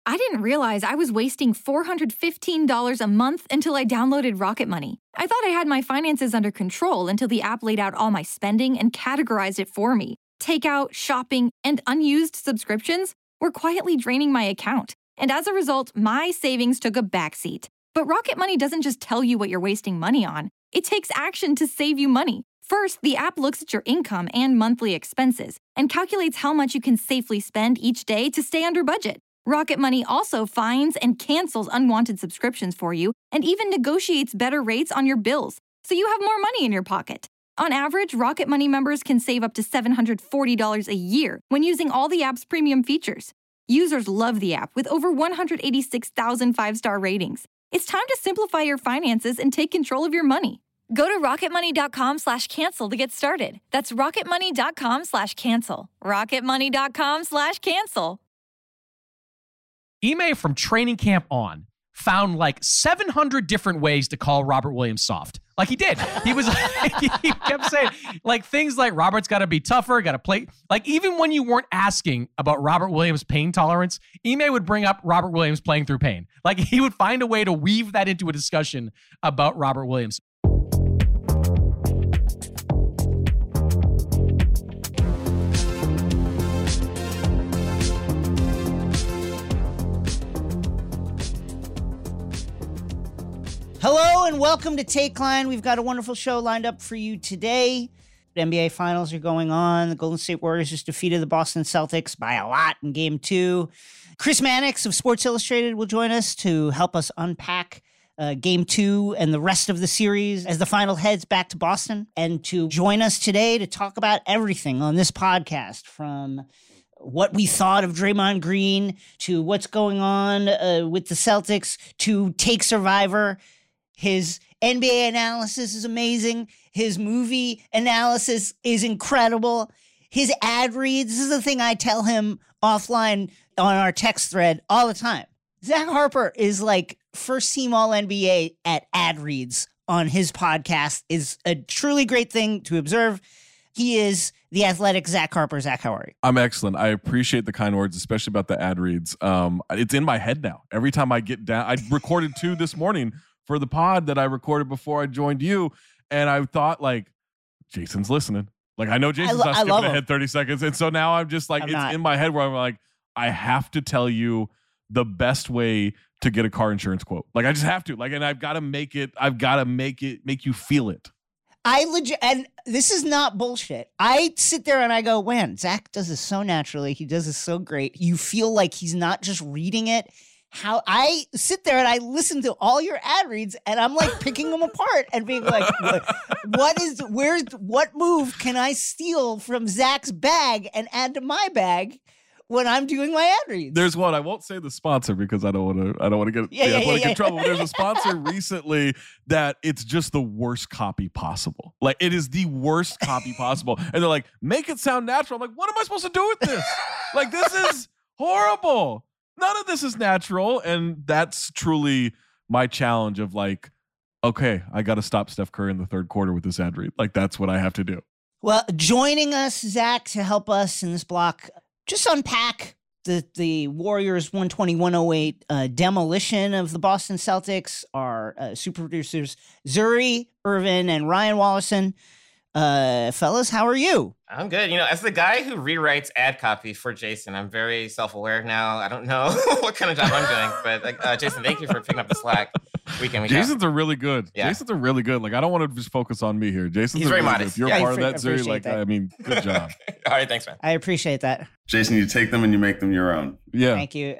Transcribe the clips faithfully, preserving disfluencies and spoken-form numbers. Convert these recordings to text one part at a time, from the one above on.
I didn't realize I was wasting four hundred fifteen dollars a month until I downloaded Rocket Money. I thought I had my finances under control until the app laid out all my spending and categorized it for me. Takeout, shopping, and unused subscriptions were quietly draining my account. And as a result, my savings took a backseat. But Rocket Money doesn't just tell you what you're wasting money on. It takes action to save you money. First, the app looks at your income and monthly expenses and calculates how much you can safely spend each day to stay under budget. Rocket Money also finds and cancels unwanted subscriptions for you and even negotiates better rates on your bills, so you have more money in your pocket. On average, Rocket Money members can save up to seven hundred forty dollars a year when using all the app's premium features. Users love the app with over one hundred eighty-six thousand five-star ratings. It's time to simplify your finances and take control of your money. Go to rocketmoney.com slash cancel to get started. That's rocketmoney.com slash cancel. rocketmoney.com slash cancel. Ime from training camp on found like seven hundred different ways to call Robert Williams soft. Like he did. He was he kept saying like things like Robert's got to be tougher, got to play. Like even when you weren't asking about Robert Williams' pain tolerance, Ime would bring up Robert Williams playing through pain. Like he would find a way to weave that into a discussion about Robert Williams. Hello and welcome to Take Line. We've got a wonderful show lined up for you today. The N B A Finals are going on. The Golden State Warriors just defeated the Boston Celtics by a lot in Game two. Chris Mannix of Sports Illustrated will join us to help us unpack uh, Game two and the rest of the series as the final heads back to Boston. And to join us today to talk about everything on this podcast, from what we thought of Draymond Green to what's going on uh, with the Celtics to Take Survivor. His N B A analysis is amazing. His movie analysis is incredible. His ad reads, this is the thing I tell him offline on our text thread all the time. Zach Harper is like first team all N B A at ad reads on his podcast. Is a truly great thing to observe. He is the athletic Zach Harper. Zach, how are you? I'm excellent. I appreciate the kind words, especially about the ad reads. Um, it's in my head now. Every time I get down, I recorded two this morning for the pod that I recorded before I joined you. And I thought like, Jason's listening. Like, I know Jason's lo- not skipping ahead thirty seconds. And so now I'm just like, I'm it's not. in my head where I'm like, I have to tell you the best way to get a car insurance quote. Like, I just have to. Like, and I've got to make it, I've got to make it, make you feel it. I legit, and this is not bullshit. I sit there and I go, man, Zach does this so naturally. He does this so great. You feel like he's not just reading it. How I sit there and I listen to all your ad reads and I'm like picking them apart and being like, what, what is, where's, what move can I steal from Zach's bag and add to my bag when I'm doing my ad reads? There's one. I won't say the sponsor because I don't want to. I don't want to get. Yeah, yeah, yeah, I don't want to yeah, get in trouble. But there's a sponsor recently that it's just the worst copy possible. Like it is the worst copy possible, and they're like, make it sound natural. I'm like, what am I supposed to do with this? Like this is horrible. None of this is natural, and that's truly my challenge. Of like, okay, I got to stop Steph Curry in the third quarter with this ad read. Like that's what I have to do. Well, joining us, Zach, to help us in this block, just unpack the the Warriors one twenty one oh eight uh, demolition of the Boston Celtics, our uh, super producers, Zuri, Irvin, and Ryan Wallison. Uh, fellas, how are you? I'm good. You know, as the guy who rewrites ad copy for Jason, I'm very self-aware now. I don't know what kind of job I'm doing, but like, uh, Jason, thank you for picking up the slack. Weekend, week Jason's out. are really good. Yeah. Jason's are really good. Like I don't want to just focus on me here. Jason's He's are very really modest. Good. If you're Yeah, part of I that, Zuri, appreciate like that. I mean, good job. All right, thanks, man. I appreciate that. Jason, you take them and you make them your own. Yeah. Thank you.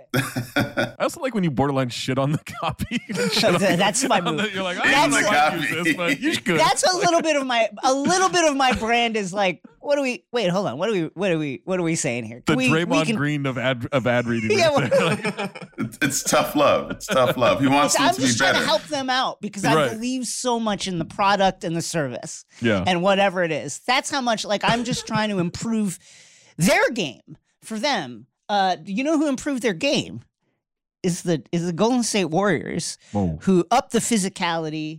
I also like when you borderline shit on the copy. Shit on the- That's my on the- move. You're like, I That's don't know the why I copy. use this, but you should. That's a little bit of my a little bit of my brand is like, what do we wait, hold on. What are we what are we what are we saying here? The we, Draymond we can, Green of ad of ad reading. Yeah, right well- there. It's, it's tough love. It's tough love. He wants them I'm to be just trying better. to help them out because I Right. believe so much in the product and the service Yeah. and whatever it is. That's how much, like, I'm just trying to improve their game for them. Uh, you know who improved their game is the is the Golden State Warriors, Whoa. who upped the physicality.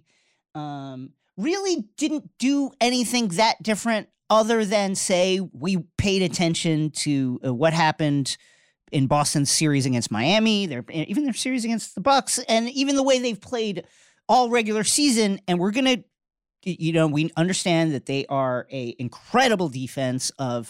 Um, really didn't do anything that different other than say we paid attention to uh, what happened in Boston's series against Miami, their even their series against the Bucks, and even the way they've played all regular season. And we're gonna, you know, we understand that they are a incredible defense of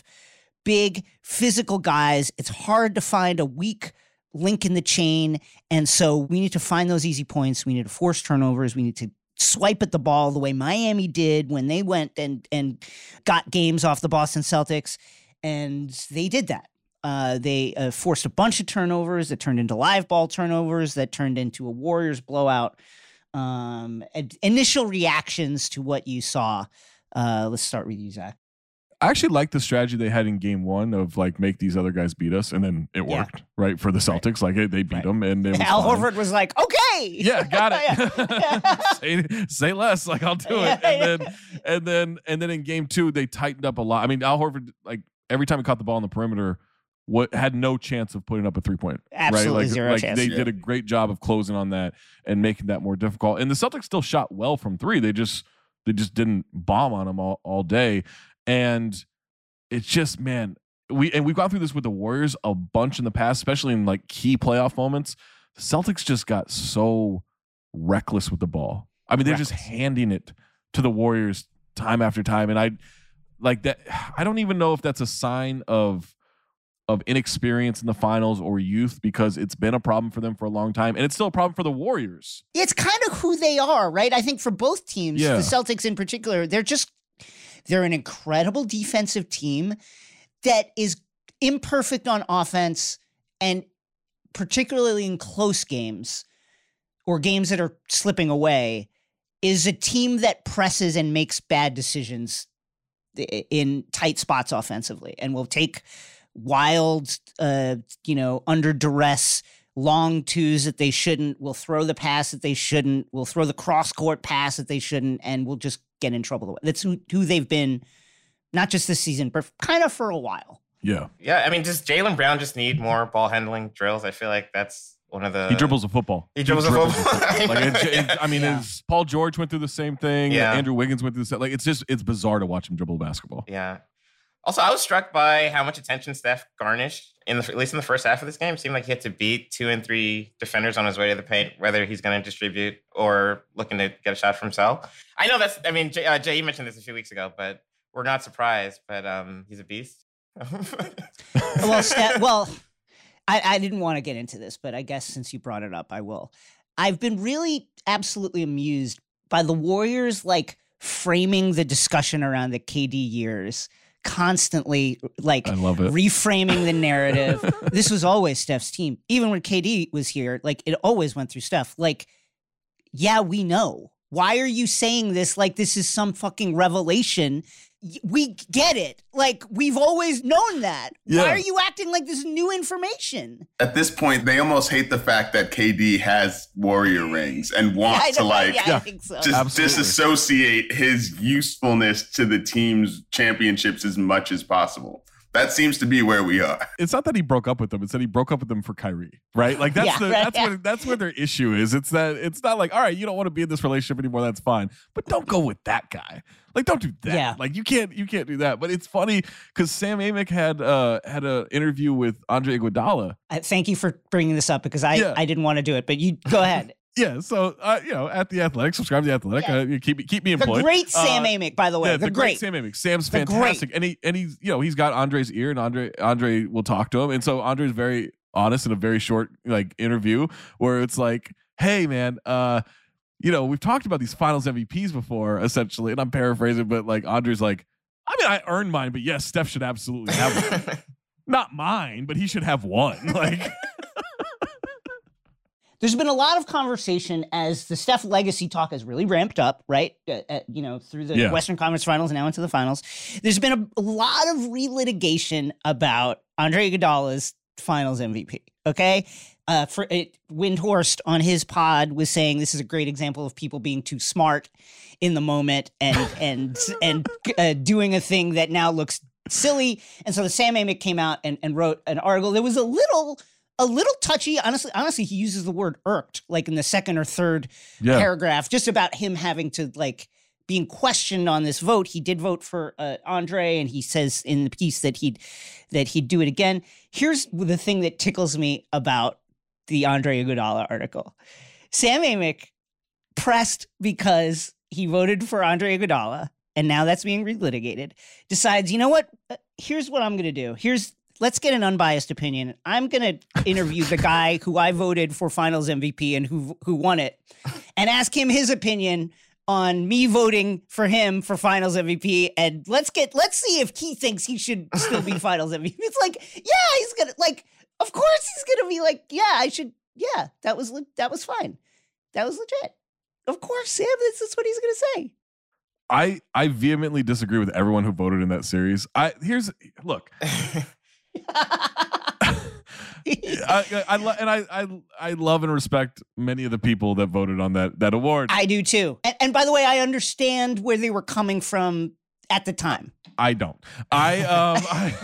big physical guys. It's hard to find a weak link in the chain, and so we need to find those easy points. We need to force turnovers. We need to swipe at the ball the way Miami did when they went and and got games off the Boston Celtics, and they did that. Uh, they uh, forced a bunch of turnovers that turned into live ball turnovers that turned into a Warriors blowout. Um, initial reactions to what you saw. Uh, let's start with you, Zach. I actually like the strategy they had in game one of like make these other guys beat us, and then it Yeah. worked, right? For the Celtics, like they beat Right. them, and it was Al fine. Horford was like, okay. Yeah, got it. Yeah. say, say less, like I'll do Yeah, it. And yeah. then and then and then in game two, they tightened up a lot. I mean, Al Horford, like every time he caught the ball on the perimeter, what had no chance of putting up a three point. Absolutely right? Like, zero like chance. They Yeah. did a great job of closing on that and making that more difficult. And the Celtics still shot well from three. They just they just didn't bomb on them all, all day. And it's just, man, we and we've gone through this with the Warriors a bunch in the past, especially in like key playoff moments. The Celtics just got so reckless with the ball. I mean, they're just Reckless. handing it to the Warriors time after time. And I like that. I don't even know if that's a sign of of inexperience in the finals or youth, because it's been a problem for them for a long time. And it's still a problem for the Warriors. It's kind of who they are, right? I think for both teams, Yeah. the Celtics in particular, they're just they're an incredible defensive team that is imperfect on offense, and particularly in close games or games that are slipping away, is a team that presses and makes bad decisions i- in tight spots offensively and will take wild, uh, you know, under duress long twos that they shouldn't, will throw the pass that they shouldn't, will throw the cross-court pass that they shouldn't, and will just get in trouble. That's who, who they've been, not just this season, but kind of for a while. Yeah. Yeah, I mean, does Jaylen Brown just need more ball handling drills? I feel like that's one of the. He dribbles a football. He dribbles a football. Like it, it, I mean, Yeah. it's, Paul George went through the same thing. Yeah. Andrew Wiggins went through the same. Like it's just it's bizarre to watch him dribble basketball. Yeah. Also, I was struck by how much attention Steph garnished in the at least in the first half of this game. It seemed like he had to beat two and three defenders on his way to the paint, whether he's going to distribute or looking to get a shot for himself. I know that's. I mean, Jay, uh, Jay, you mentioned this a few weeks ago, but we're not surprised. But um, he's a beast. Well, Steph, well, I, I didn't want to get into this, but I guess since you brought it up, I will. I've been really absolutely amused by the Warriors, like framing the discussion around the K D years, constantly like I love it. reframing the narrative. This was always Steph's team. Even when K D was here, like it always went through Steph. Like, yeah, we know. Why are you saying this like this is some fucking revelation? Y- We get it. Like, we've always known that. Yeah. Why are you acting like this is new information? At this point, they almost hate the fact that K D has Warrior rings and want I to know, like yeah, I yeah. think so. just Absolutely. disassociate his usefulness to the team's championships as much as possible. That seems to be where we are. It's not that he broke up with them. It's that he broke up with them for Kyrie, right? Like that's Yeah, the right, that's yeah. what that's where their issue is. It's that it's not like, all right, you don't want to be in this relationship anymore. That's fine, but don't go with that guy. Like, don't do that. Yeah. Like, you can't you can't do that. But it's funny because Sam Amick had uh had an interview with Andre Iguodala. I, thank you for bringing this up because I, Yeah. I didn't want to do it, but you go ahead. Yeah, so uh, you know, at the Athletic, subscribe to the Athletic. Yeah. Uh, you keep keep me The employed. great Sam Uh, Amick, by the way. Yeah, the, the great. great Sam Amick. Sam's The great. fantastic, and he and he's you know he's got Andre's ear, and Andre Andre will talk to him, and so Andre's very honest in a very short like interview where it's like, hey man, uh, you know we've talked about these Finals M V Ps before, essentially, and I'm paraphrasing, but like Andre's like, I mean I earned mine, but yes, Steph should absolutely have one. Not mine, but he should have one. Like. There's been a lot of conversation as the Steph legacy talk has really ramped up, right? Uh, uh, you know, through the Yeah. Western Conference Finals and now into the finals. There's been a, a lot of relitigation about Andre Iguodala's Finals M V P. Okay, uh, for it, Windhorst on his pod was saying this is a great example of people being too smart in the moment and and and uh, doing a thing that now looks silly. And so the Sam Amick came out and, and wrote an article. There was a little. A little touchy, honestly. Honestly, he uses the word "irked" like in the second or third Yeah. paragraph, just about him having to like being questioned on this vote. He did vote for uh, Andre, and he says in the piece that he'd that he'd do it again. Here's the thing that tickles me about the Andre Iguodala article. Sam Amick pressed because he voted for Andre Iguodala, and now that's being relitigated, decides, you know what? Here's what I'm going to do. Here's Let's get an unbiased opinion. I'm going to interview the guy who I voted for Finals M V P and who who won it, and ask him his opinion on me voting for him for Finals M V P. And let's get let's see if he thinks he should still be Finals M V P. It's like, yeah, he's gonna like. Of course, he's gonna be like, yeah, I should. Yeah, that was that was fine. That was legit. Of course, Sam. This is what he's gonna say. I I vehemently disagree with everyone who voted in that series. I here's look. I, I, I lo- and I, I I love and respect many of the people that voted on that that award. I do too. And, and by the way, I understand where they were coming from at the time. I don't. I um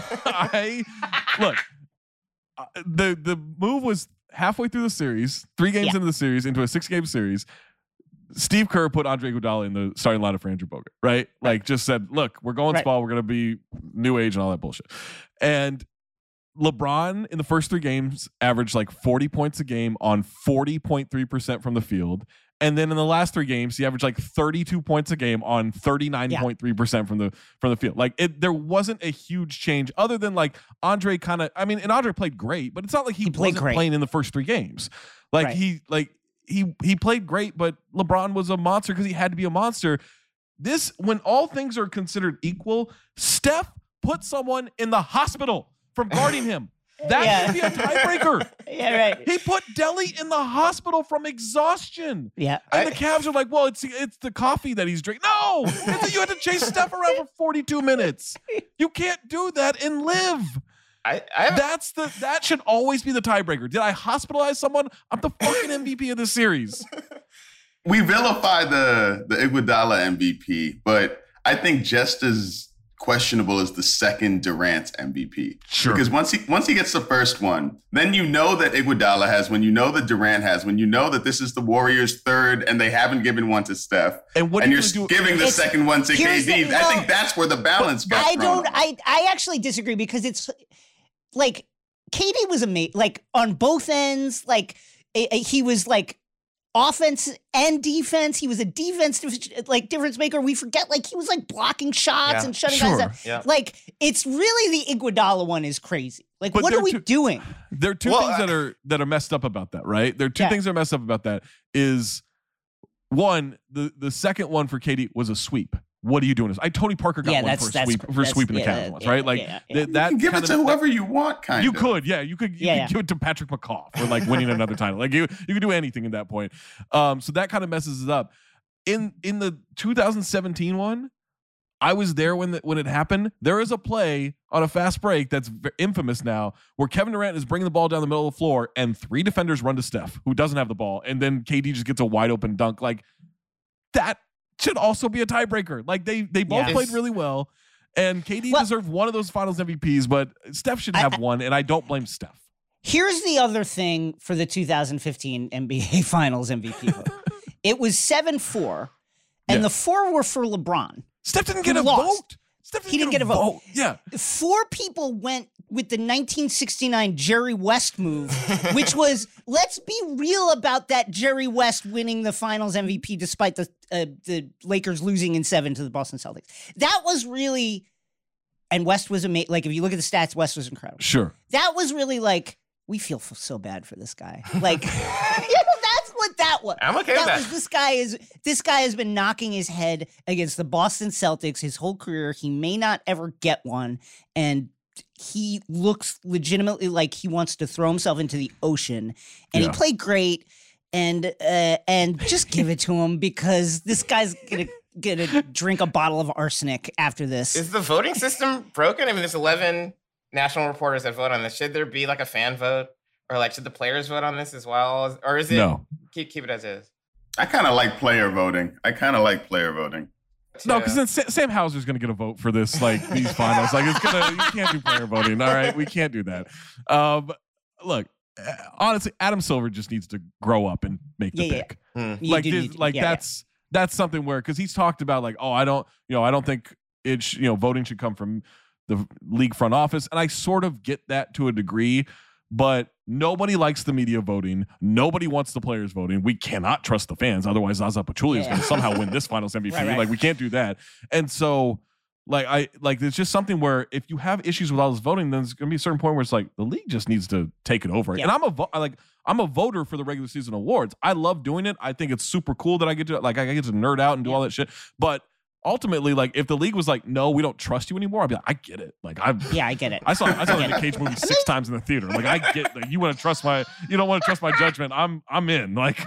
I, I look. Uh, the the move was halfway through the series, three games Yeah. into the series, into a six game series. Steve Kerr put Andre Iguodala in the starting lineup for Andrew Bogut, right? Like just said, look, we're going Right. small. We're going to be new age and all that bullshit. And LeBron in the first three games averaged like forty points a game on forty point three percent from the field. And then in the last three games, he averaged like thirty-two points a game on thirty-nine point three percent from the from the field. Like it, there wasn't a huge change other than like Andre kind of, I mean, and Andre played great, but it's not like he, He played wasn't great. playing in the first three games. Like Right. he, like he, he played great, but LeBron was a monster because he had to be a monster. This, when all things are considered equal, Steph put someone in the hospital from guarding him. That Yeah. should be a tiebreaker. Yeah, right. He put Delly in the hospital from exhaustion. Yeah. And I- the Cavs are like, well, it's it's the coffee that he's drinking. No, it's that you had to chase Steph around for forty-two minutes. You can't do that and live. I, I have That's the that should always be the tiebreaker. Did I hospitalize someone? I'm the fucking M V P of this series. We vilify the the Iguodala M V P, but I think just as questionable as the second Durant M V P. Sure. Because once he once he gets the first one, then you know that Iguodala has one, you know that Durant has one, you know that this is the Warriors' third, and they haven't given one to Steph. And what and are you're you gonna do? giving the It's- second one to K here's D. the- I well, think that's where the balance got I thrown don't. off. I I actually disagree because it's like K D was amazing. Like on both ends, like eh, eh, he was like offense and defense. He was a defense like difference maker. We forget like he was like blocking shots Yeah. and shutting Sure. guys down. Yeah. Like it's really the Iguodala one is crazy. Like But what they're are we too- doing? There are two Well, things that I- are that are messed up about that, right? There are two Yeah. things that are messed up about that. Is one, the the second one for K D was a sweep. What are you doing? I Tony Parker got Yeah, one that's- for that's- sweep for that's- sweeping the yeah, Cavs once, yeah, right? Like yeah, yeah. th- You that can give kind it to of- whoever you want, kind You of. could, yeah. You could, you Yeah, could yeah. give it to Patrick McCaw for like winning another title. Like you, you could do anything at that point. Um, so that kind of messes it up. In in the two thousand seventeen one, I was there when the, when it happened. There is a play on a fast break that's v- infamous now, where Kevin Durant is bringing the ball down the middle of the floor, and three defenders run to Steph, who doesn't have the ball, and then K D just gets a wide open dunk. Like that should also be a tiebreaker. Like they they both Yeah. played really well. And K D Well- deserved one of those Finals M V Ps, but Steph should I- have I- one, and I don't blame Steph. Here's the other thing for the two thousand fifteen N B A Finals M V P vote. It was seven four, and Yeah. the four were for LeBron. Steph didn't get Who a lost. vote. Steph He didn't get a vote. Yeah. Four people went with the nineteen sixty-nine Jerry West move, which was, let's be real about that Jerry West winning the Finals M V P despite the uh, the Lakers losing in seven to the Boston Celtics. That was really, and West was amazing. Like if you look at the stats, West was incredible. Sure. That was really like, we feel f- so bad for this guy. Like, you know, that's what that was. I'm okay with that that. was this guy is this guy has been knocking his head against the Boston Celtics his whole career. He may not ever get one, and he looks legitimately like he wants to throw himself into the ocean. And Yeah. he played great, and uh, and just give it to him because this guy's gonna gonna drink a bottle of arsenic after this. Is the voting system broken? I mean, there's eleven national reporters that vote on this. Should there be like a fan vote, or like should the players vote on this as well, or is it No. keep keep it as is? I kind of like player voting. I kind of like player voting. No, Yeah. because then Sa- Sam Hauser's going to get a vote for this, like these finals. Like it's gonna, you can't do player voting. All right, we can't do that. Um, look, uh, honestly, Adam Silver just needs to grow up and make the Yeah, yeah. pick. Hmm. You Like, do this, need to- like yeah, yeah. that's that's something where, because he's talked about like, oh, I don't, you know, I don't think it, sh- you know, voting should come from the league front office. And I sort of get that to a degree, but nobody likes the media voting. Nobody wants the players voting. We cannot trust the fans. Otherwise, Zaza Pachulia yeah. is going to somehow win this finals M V P. Right, right. Like, we can't do that. And so, like, I like it's just something where if you have issues with all this voting, then there's going to be a certain point where it's like the league just needs to take it over. Yeah. And I'm a vo- like I'm a voter for the regular season awards. I love doing it. I think it's super cool that I get to like I get to nerd out and do yeah. all that shit. But ultimately, like if the league was like, no, we don't trust you anymore, I'd be like, I get it. Like I yeah, I get it. I saw I saw the Nick Cage movie six times in the theater. Like I get that you want to trust my you don't want to trust my judgment. I'm I'm in. Like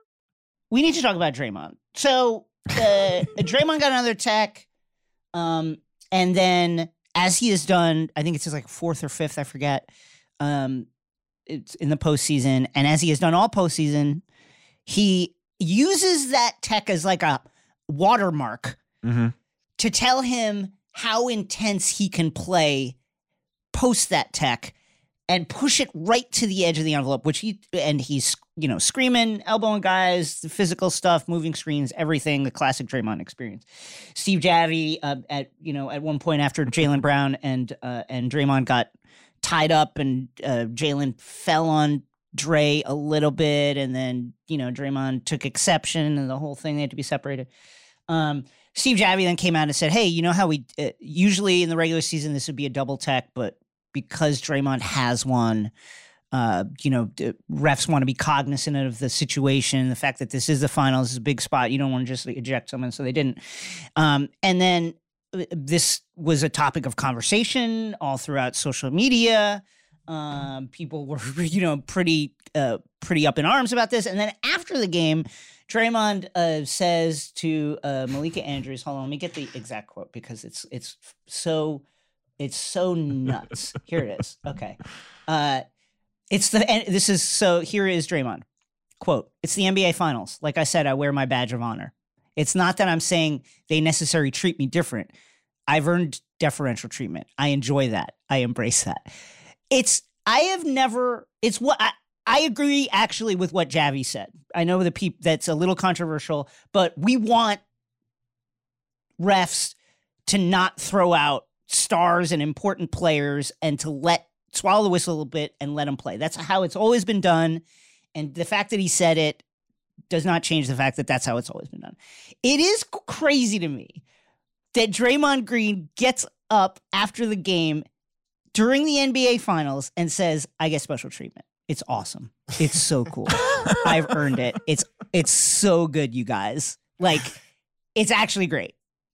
we need to talk about Draymond. So uh, Draymond got another tech. Um. And then, as he has done, I think it's his like fourth or fifth, I forget. Um, it's in the postseason, and as he has done all postseason, he uses that tech as like a watermark mm-hmm. to tell him how intense he can play post that tech and push it right to the edge of the envelope. Which he and he's you know screaming, elbowing guys, the physical stuff, moving screens, everything. The classic Draymond experience. Steve Javie uh, at you know at one point after Jaylen Brown and uh, and Draymond got tied up and uh, Jaylen fell on Dre a little bit, and then you know Draymond took exception and the whole thing they had to be separated. Um, Steve Javie then came out and said, "Hey, you know how we uh, usually in the regular season this would be a double tech, but because Draymond has one." Uh, you know, refs want to be cognizant of the situation, the fact that this is the finals, is a big spot. You don't want to just eject someone, so they didn't. Um, and then this was a topic of conversation all throughout social media. Um, people were, you know, pretty, uh, pretty up in arms about this. And then after the game, Draymond uh, says to uh, Malika Andrews, "Hold on, let me get the exact quote because it's it's so it's so nuts." Here it is. Okay. Uh, It's the, and this is, so here is Draymond. Quote, "It's the N B A Finals. Like I said, I wear my badge of honor. It's not that I'm saying they necessarily treat me different. I've earned deferential treatment. I enjoy that. I embrace that." It's, I have never, it's what, I, I agree actually with what Javie said. I know the peop, that's a little controversial, but we want refs to not throw out stars and important players and to let swallow the whistle a little bit and let him play. That's how it's always been done. And the fact that he said it does not change the fact that that's how it's always been done. It is crazy to me that Draymond Green gets up after the game during the N B A Finals and says, "I get special treatment. It's awesome. It's so cool. I've earned it. It's it's so good, you guys. Like, it's actually great."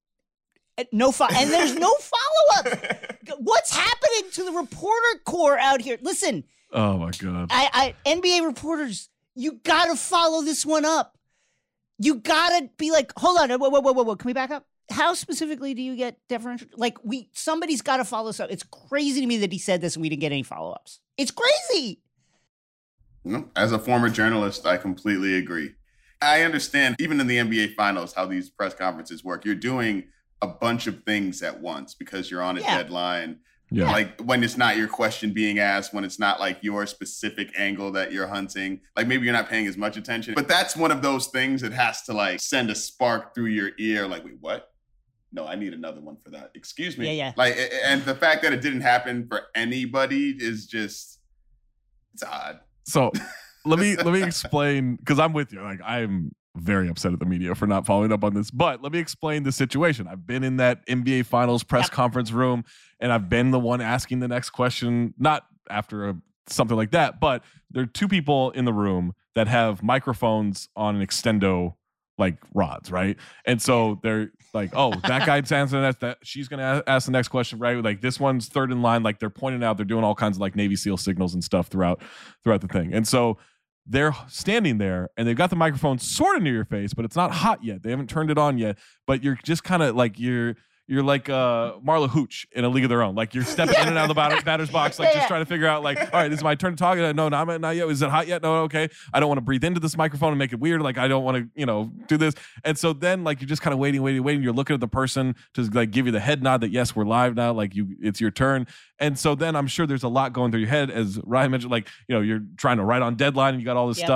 No fo- and there's no follow-up. What's happening to the reporter corps out here? Listen. Oh my God. I, I N B A reporters, you gotta follow this one up. You gotta be like, hold on, whoa, whoa, whoa, whoa, whoa. Can we back up? How specifically do you get deferential? Like, we somebody's gotta follow this up. It's crazy to me that he said this and we didn't get any follow-ups. It's crazy. No, as a former journalist, I completely agree. I understand, even in the N B A Finals, how these press conferences work. You're doing a bunch of things at once because you're on a yeah. deadline. Yeah. Like when it's not your question being asked, when it's not like your specific angle that you're hunting, like maybe you're not paying as much attention, but that's one of those things that has to like send a spark through your ear. Like, wait, what? No, I need another one for that. Excuse me. Yeah, yeah. Like, and the fact that it didn't happen for anybody is just, it's odd. So let me, let me explain, because I'm with you. Like I'm very upset at the media for not following up on this, but let me explain the situation. I've been in that N B A Finals press yep. conference room, and I've been the one asking the next question, not after a, something like that, but there are two people in the room that have microphones on an extendo like rods, right? And so they're like, "Oh, that guy's answering that, that she's going to ask the next question, right? Like this one's third in line." Like they're pointing out, they're doing all kinds of like Navy SEAL signals and stuff throughout throughout the thing. And so they're standing there and they've got the microphone sort of near your face, but it's not hot yet. They haven't turned it on yet, but you're just kind of like you're you're like uh, Marla Hooch in A League of Their Own. Like you're stepping in and out of the batter, batter's box, like just trying to figure out like, all right, this is my turn to talk. No, not, not yet. Is it hot yet? No, okay. I don't want to breathe into this microphone and make it weird. Like I don't want to, you know, do this. And so then like you're just kind of waiting, waiting, waiting. You're looking at the person to like give you the head nod that yes, we're live now. Like you, it's your turn. And so then I'm sure there's a lot going through your head, as Ryan mentioned. Like you know, you're trying to write on deadline and you got all this yep. stuff.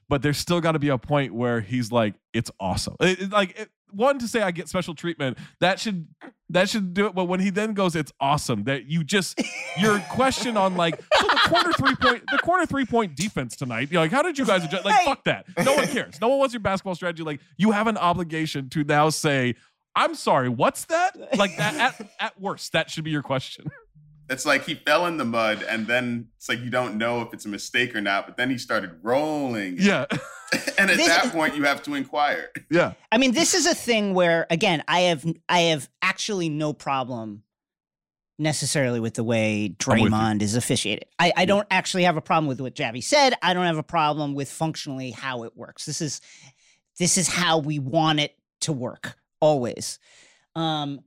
but there's still got to be a point where he's like, it's awesome. It, it, like it, one to say I get special treatment, that should that should do it. But when he then goes, it's awesome, that you just your question on like so the corner three point the corner three point defense tonight. You're like, how did you guys adjust? Like, Hey. fuck that. No one cares. No one wants your basketball strategy. Like, you have an obligation to now say, I'm sorry, what's that? Like that at, at worst, that should be your question. It's like he fell in the mud, and then it's like you don't know if it's a mistake or not, but then he started rolling. Yeah. And at This- that point, you have to inquire. Yeah. I mean, this is a thing where, again, I have I have actually no problem necessarily with the way I'm with you. Draymond is officiated. I, I don't actually have a problem with what Javi said. I don't have a problem with functionally how it works. This is this is how we want it to work always. Um,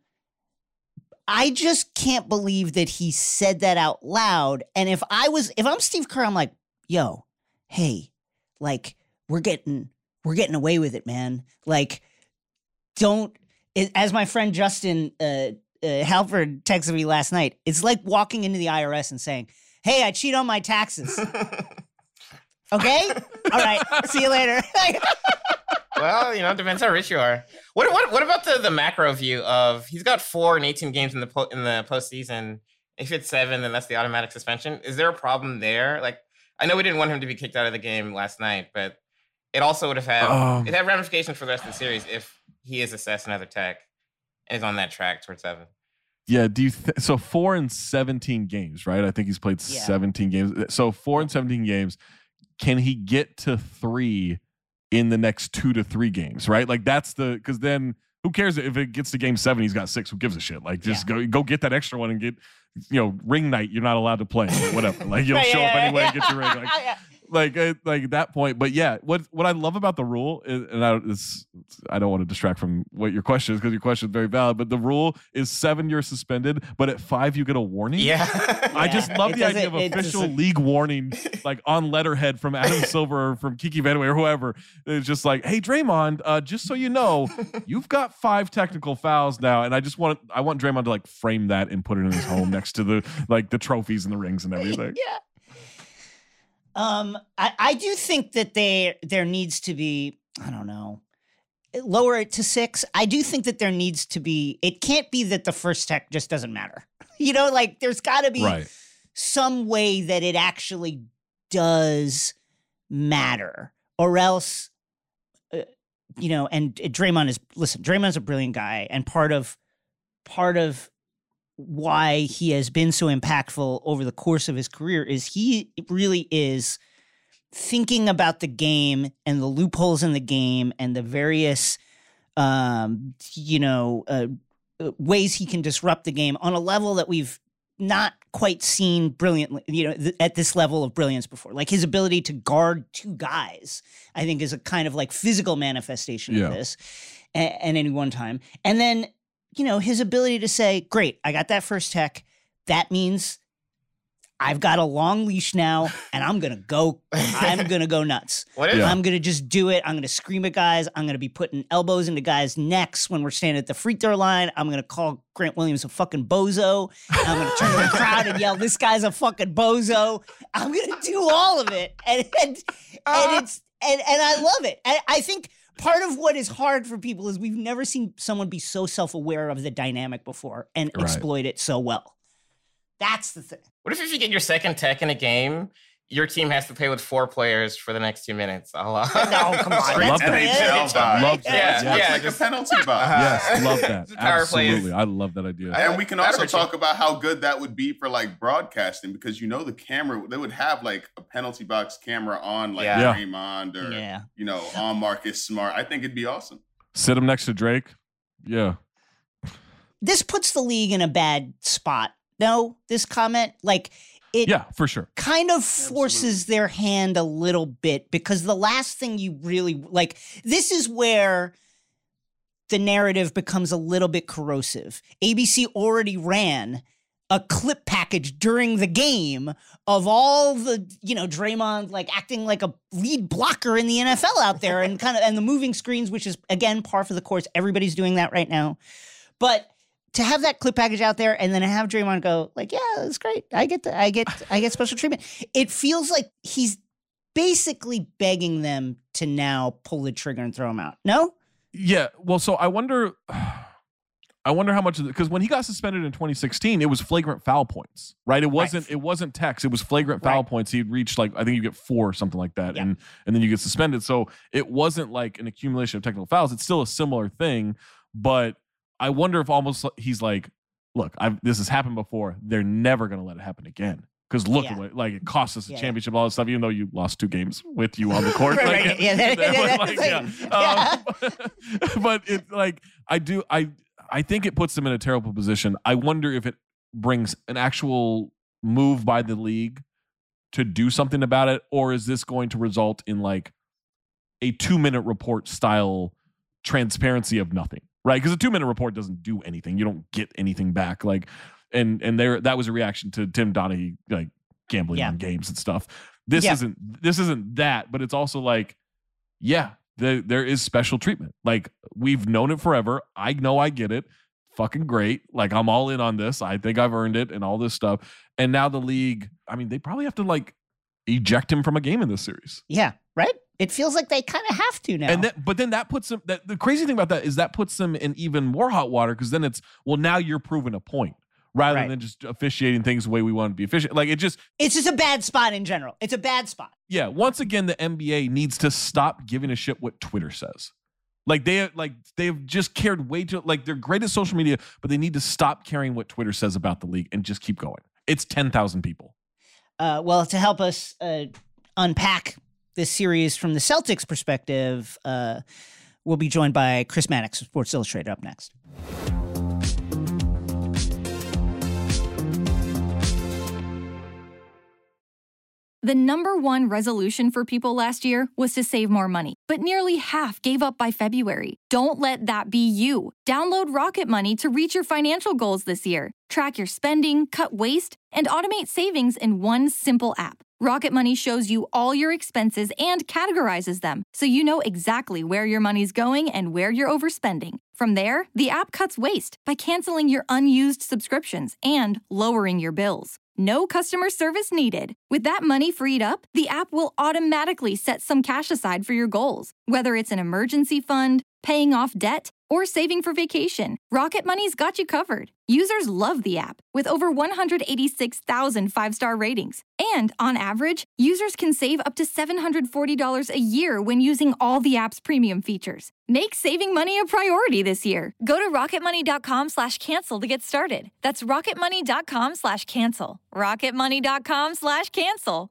I just can't believe that he said that out loud. And if I was, if I'm Steve Kerr, I'm like, yo, hey, like we're getting, we're getting away with it, man. Like, don't. It, as my friend Justin uh, uh, Halford texted me last night, it's like walking into the I R S and saying, "Hey, I cheat on my taxes." Okay, all right, see you later. Well, you know, it depends how rich you are. What what what about the, the macro view of he's got four and eighteen games in the po- in the postseason. If it's seven, then that's the automatic suspension. Is there a problem there? Like, I know we didn't want him to be kicked out of the game last night, but it also would have had Um. it had ramifications for the rest of the series if he is assessed another tech and is on that track towards seven. Yeah. Do you th- so four and seventeen games, right? I think he's played Yeah. seventeen games. So four and seventeen games. Can he get to three in the next two to three games? Right? Like that's the because then who cares if it gets to game seven? He's got six. Who gives a shit? Like just go go get that extra one and get you know ring night. You're not allowed to play. Whatever. Like you'll Right, show yeah, up yeah, anyway yeah. and get your ring. Like, Yeah. like uh, like at that point. But yeah, what what I love about the rule is, and I, it's, I don't want to distract from what your question is because your question is very valid. But the rule is seven you're suspended, but at five you get a warning. Yeah. I just love It the idea of doesn't- it official doesn't- league warning, like on letterhead from Adam Silver or from Kiki Vanway or whoever. It's just like, hey Draymond, uh, just so you know, you've got five technical fouls now, and I just want I want Draymond to like frame that and put it in his home next to the like the trophies and the rings and everything. Yeah. Um, I, I do think that there there needs to be, I don't know, lower it to six. I do think that there needs to be, it can't be that the first tech just doesn't matter. You know, like there's got to be Right. some way that it actually does matter, or else, uh, you know, and Draymond is, listen, Draymond's a brilliant guy, and part of, part of, why he has been so impactful over the course of his career is he really is thinking about the game and the loopholes in the game and the various, um, you know, uh, ways he can disrupt the game on a level that we've not quite seen brilliantly, you know, th- at this level of brilliance before. Like his ability to guard two guys, I think, is a kind of like physical manifestation Yeah. of this at, at any one time. And then, you know, his ability to say, great, I got that first tech. That means I've got a long leash now and I'm going to go, I'm going to go nuts. What if Yeah. I'm going to just do it. I'm going to scream at guys. I'm going to be putting elbows into guys' necks when we're standing at the free throw line. I'm going to call Grant Williams a fucking bozo. I'm going to turn to the crowd and yell, this guy's a fucking bozo. I'm going to do all of it. And, and, and it's, and, and I love it. I, I think part of what is hard for people is we've never seen someone be so self-aware of the dynamic before and Right. exploit it so well. That's the thing. What if if you get your second tech in a game, your team has to play with four players for the next two minutes? Allah. No, come on. Love That's that. great. N H L vibe. Love that. Yeah, It's yeah, like just- a penalty box. Uh-huh. Yes, love that. The power play is- Absolutely, I love that idea. And we can That'd also be cheap. talk about how good that would be for like broadcasting, because you know the camera, they would have like a penalty box camera on like Yeah. Yeah. Draymond or Yeah. you know on Marcus Smart. I think it'd be awesome. Sit him next to Drake. Yeah. This puts the league in a bad spot. No, this comment, like it Yeah, for sure. kind of forces their hand a little bit, because the last thing you really like, this is where the narrative becomes a little bit corrosive. A B C already ran a clip package during the game of all the, you know, Draymond like acting like a lead blocker in the N F L out there, and kind of, and the moving screens, which is again par for the course. Everybody's doing that right now. But to have that clip package out there and then have Draymond go like, yeah, that's great. I get the, I get, I get special treatment. It feels like he's basically begging them to now pull the trigger and throw him out. No? Yeah. Well, so I wonder, I wonder how much of it, because when he got suspended in twenty sixteen, it was flagrant foul points, right? It wasn't, right. it wasn't text. It was flagrant foul right. points. He'd reached like, I think you get four or something like that. Yeah. And, and then you get suspended. So it wasn't like an accumulation of technical fouls. It's still a similar thing, but I wonder if almost he's like, look, I've, this has happened before. They're never going to let it happen again. Because look yeah. at what, like, it cost us a yeah, championship, yeah. all this stuff, even though you lost two games with you on the court. right, like, right. Yeah, that, that, like, yeah. yeah. Um, but it, like, I do, I, I think it puts them in a terrible position. I wonder if it brings an actual move by the league to do something about it, or is this going to result in like a two-minute report style transparency of nothing, right? Because a two-minute report doesn't do anything. You don't get anything back. Like, And and there that was a reaction to Tim Donaghy like gambling yeah. on games and stuff. This yeah. isn't this isn't that, but it's also like, yeah, the, there is special treatment. Like we've known it forever. I know I get it. Fucking great. Like I'm all in on this. I think I've earned it and all this stuff. And now the league, I mean, they probably have to like eject him from a game in this series. Yeah, right? It feels like they kind of have to now. And that, but then that puts them, that, the crazy thing about that is that puts them in even more hot water because then it's, well, now you're proving a point. Rather right. than just officiating things the way we want to be efficient. Like it just... It's just a bad spot in general. It's a bad spot. Yeah. Once again, the N B A needs to stop giving a shit what Twitter says. Like they like they've just cared way too... Like they're great at social media, but they need to stop caring what Twitter says about the league and just keep going. It's ten thousand people. Uh, well, to help us uh, unpack this series from the Celtics perspective, uh, we'll be joined by Chris Mannix of Sports Illustrated up next. The number one resolution for people last year was to save more money, but nearly half gave up by February. Don't let that be you. Download Rocket Money to reach your financial goals this year. Track your spending, cut waste, and automate savings in one simple app. Rocket Money shows you all your expenses and categorizes them, so you know exactly where your money's going and where you're overspending. From there, the app cuts waste by canceling your unused subscriptions and lowering your bills. No customer service needed. With that money freed up, the app will automatically set some cash aside for your goals. Whether it's an emergency fund, paying off debt, or saving for vacation, Rocket Money's got you covered. Users love the app, with over one hundred eighty-six thousand five-star ratings. And on average, users can save up to seven hundred forty dollars a year when using all the app's premium features. Make saving money a priority this year. Go to rocketmoney.com slash cancel to get started. That's rocketmoney.com slash cancel. rocketmoney.com slash cancel.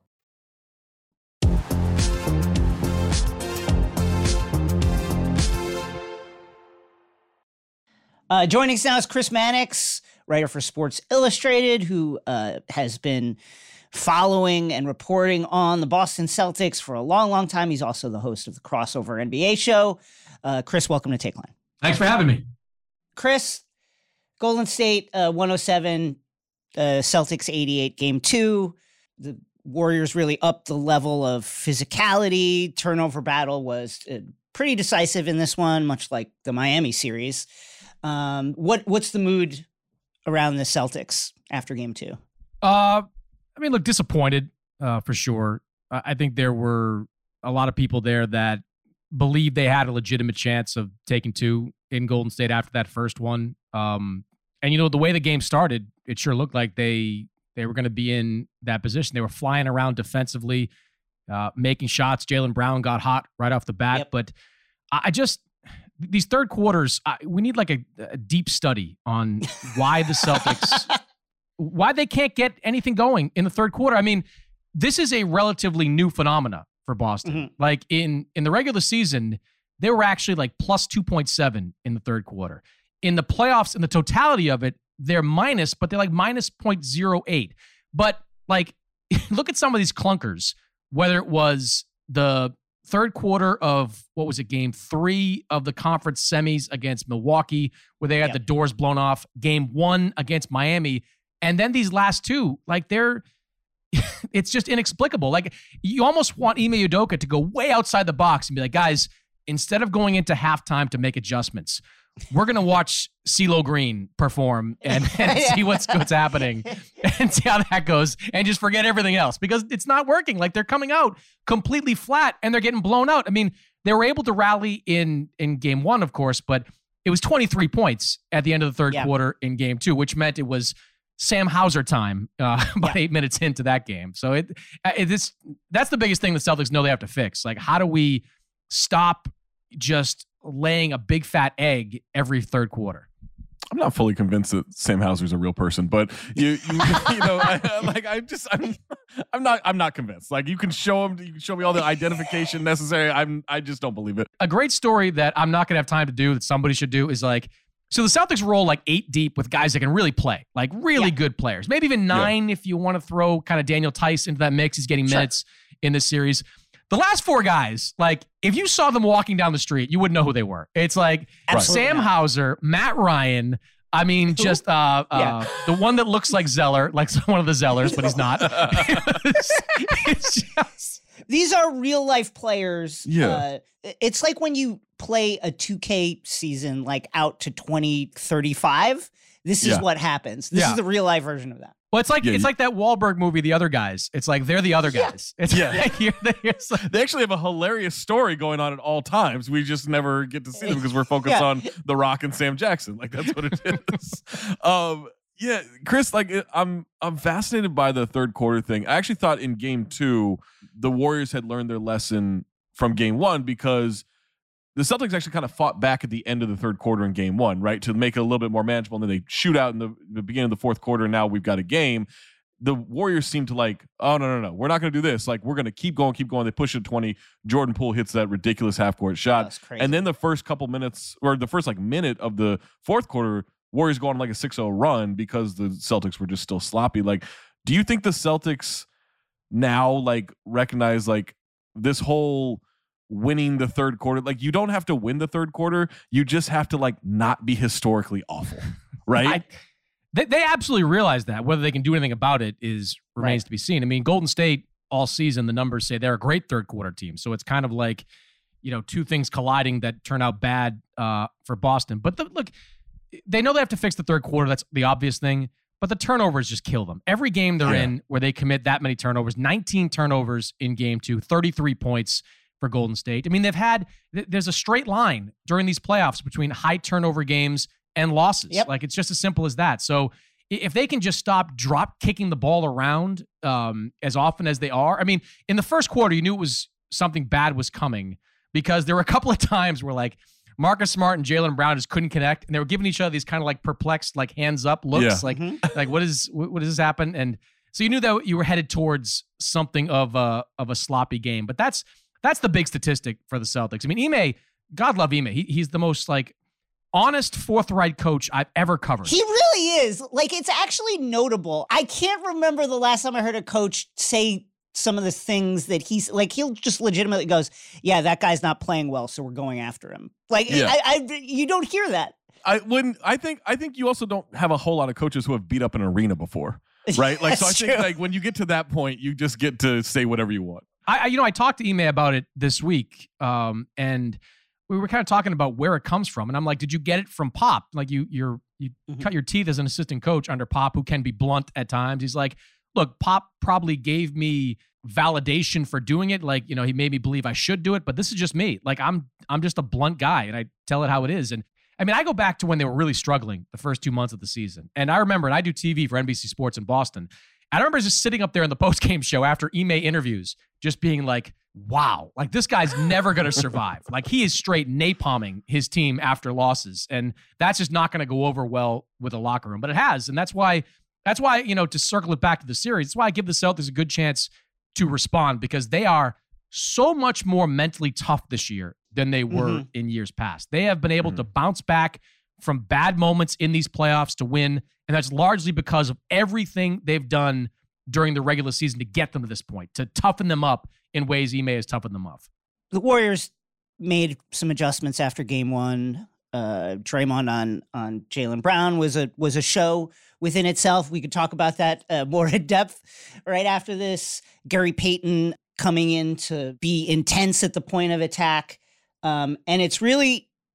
Uh, joining us now is Chris Mannix, writer for Sports Illustrated, who uh, has been following and reporting on the Boston Celtics for a long, long time. He's also the host of the Crossover N B A show. Uh, Chris, welcome to Take Line. Thanks for having me. Chris, Golden State uh, one oh seven, uh, Celtics eighty-eight, game two. The Warriors really upped the level of physicality. Turnover battle was uh, pretty decisive in this one, much like the Miami series. Um, what what's the mood around the Celtics after game two? Uh, I mean, look, disappointed uh, for sure. Uh, I think there were a lot of people there that believed they had a legitimate chance of taking two in Golden State after that first one. Um, and, you know, the way the game started, it sure looked like they they were going to be in that position. They were flying around defensively, uh, making shots. Jaylen Brown got hot right off the bat. Yep. But I, I just... These third quarters, uh, we need like a, a deep study on why the Celtics, why they can't get anything going in the third quarter. I mean, this is a relatively new phenomena for Boston. Mm-hmm. Like in, in the regular season, they were actually like plus two point seven in the third quarter. In the playoffs, in the totality of it, they're minus, but they're like minus zero point zero eight. But like, look at some of these clunkers, whether it was the third quarter of, what was it, game three of the conference semis against Milwaukee, where they had yep. the doors blown off, game one against Miami, and then these last two, like they're, it's just inexplicable. Like you almost want Ime Udoka to go way outside the box and be like, guys, instead of going into halftime to make adjustments, we're going to watch CeeLo Green perform and, and see what's what's happening and see how that goes and just forget everything else because it's not working. Like they're coming out completely flat and they're getting blown out. I mean, they were able to rally in in game one, of course, but it was twenty-three points at the end of the third yeah. quarter in game two, which meant it was Sam Hauser time uh, about yeah. eight minutes into that game. So it, it this that's the biggest thing the Celtics know they have to fix. Like, how do we stop just laying a big fat egg every third quarter? I'm not fully convinced that Sam Hauser's a real person, but you, you, you know, I, like I just, I'm, I'm not, I'm not convinced. Like you can show him, you can show me all the identification necessary. I'm, I just don't believe it. A great story that I'm not gonna have time to do that somebody should do is like, so the Celtics roll like eight deep with guys that can really play, like really yeah. good players. Maybe even nine yeah. if you want to throw kind of Daniel Tice into that mix. He's getting sure. minutes in this series. The last four guys, like if you saw them walking down the street, you wouldn't know who they were. It's like Absolutely Sam not. Hauser, Matt Ryan. I mean, just uh, uh, yeah. the one that looks like Zeller, like one of the Zellers, but he's not. it's, it's just... These are real life players. Yeah. Uh, it's like when you play a two K season, like out to twenty thirty-five. This is yeah. what happens. This yeah. is the real life version of that. Well, it's like yeah, it's you, like that Wahlberg movie, The Other Guys. It's like they're the other guys. Yeah. It's yeah. like you're, you're like, they actually have a hilarious story going on at all times. We just never get to see them because we're focused yeah. on The Rock and Sam Jackson. Like that's what it is. um, yeah, Chris. Like I'm, I'm fascinated by the third quarter thing. I actually thought in game two, the Warriors had learned their lesson from game one because the Celtics actually kind of fought back at the end of the third quarter in game one, right, to make it a little bit more manageable. And then they shoot out in the, the beginning of the fourth quarter. And now we've got a game. The Warriors seem to like, oh, no, no, no. We're not going to do this. Like, we're going to keep going, keep going. They push it to twenty. Jordan Poole hits that ridiculous half-court shot. And then the first couple minutes, or the first, like, minute of the fourth quarter, Warriors go on like a six oh run because the Celtics were just still sloppy. Like, do you think the Celtics now, like, recognize, like, this whole winning the third quarter, like, you don't have to win the third quarter. You just have to, like, not be historically awful, right? I, They, they absolutely realize that. Whether they can do anything about it is remains right. to be seen. I mean, Golden State all season, the numbers say they're a great third quarter team. So it's kind of like, you know, two things colliding that turn out bad uh, for Boston. But the, look, they know they have to fix the third quarter. That's the obvious thing. But the turnovers just kill them. Every game they're yeah. in where they commit that many turnovers, nineteen turnovers in game two, thirty-three points for Golden State. I mean, they've had, there's a straight line during these playoffs between high turnover games and losses. Yep. Like, it's just as simple as that. So if they can just stop drop kicking the ball around um, as often as they are. I mean, in the first quarter, you knew it was something bad was coming because there were a couple of times where like Marcus Smart and Jaylen Brown just couldn't connect, and they were giving each other these kind of like perplexed, like hands up looks, yeah. like mm-hmm. like what is what, what does this happen? And so you knew that you were headed towards something of a of a sloppy game. But that's that's the big statistic for the Celtics. I mean, Ime, God love Ime. He, he's the most like honest, forthright coach I've ever covered. He really is. Like, it's actually notable. I can't remember the last time I heard a coach say some of the things that he's like, he'll just legitimately goes, yeah, that guy's not playing well, so we're going after him. Like, yeah. I, I, you don't hear that. I wouldn't, I think, I think you also don't have a whole lot of coaches who have beat up an arena before, right? Like, so I think true. like when you get to that point, you just get to say whatever you want. I, you know, I talked to Ime about it this week, um, and we were kind of talking about where it comes from. And I'm like, did you get it from Pop? Like you, you're, you mm-hmm. cut your teeth as an assistant coach under Pop, who can be blunt at times. He's like, look, Pop probably gave me validation for doing it. Like, you know, he made me believe I should do it, but this is just me. Like I'm, I'm just a blunt guy and I tell it how it is. And I mean, I go back to when they were really struggling the first two months of the season. And I remember, and I do T V for N B C Sports in Boston. I remember just sitting up there in the post-game show after Ime interviews, just being like, wow, like this guy's never going to survive. Like he is straight napalming his team after losses. And that's just not going to go over well with a locker room, but it has. And that's why, that's why, you know, to circle it back to the series, that's why I give the Celtics a good chance to respond because they are so much more mentally tough this year than they were mm-hmm. in years past. They have been able mm-hmm. to bounce back from bad moments in these playoffs to win. And that's largely because of everything they've done during the regular season to get them to this point, to toughen them up in ways Ime has toughened them up. The Warriors made some adjustments after game one. Uh, Draymond on on Jaylen Brown was a was a show within itself. We could talk about that uh, more in depth right after this. Gary Payton coming in to be intense at the point of attack. Um, and it's really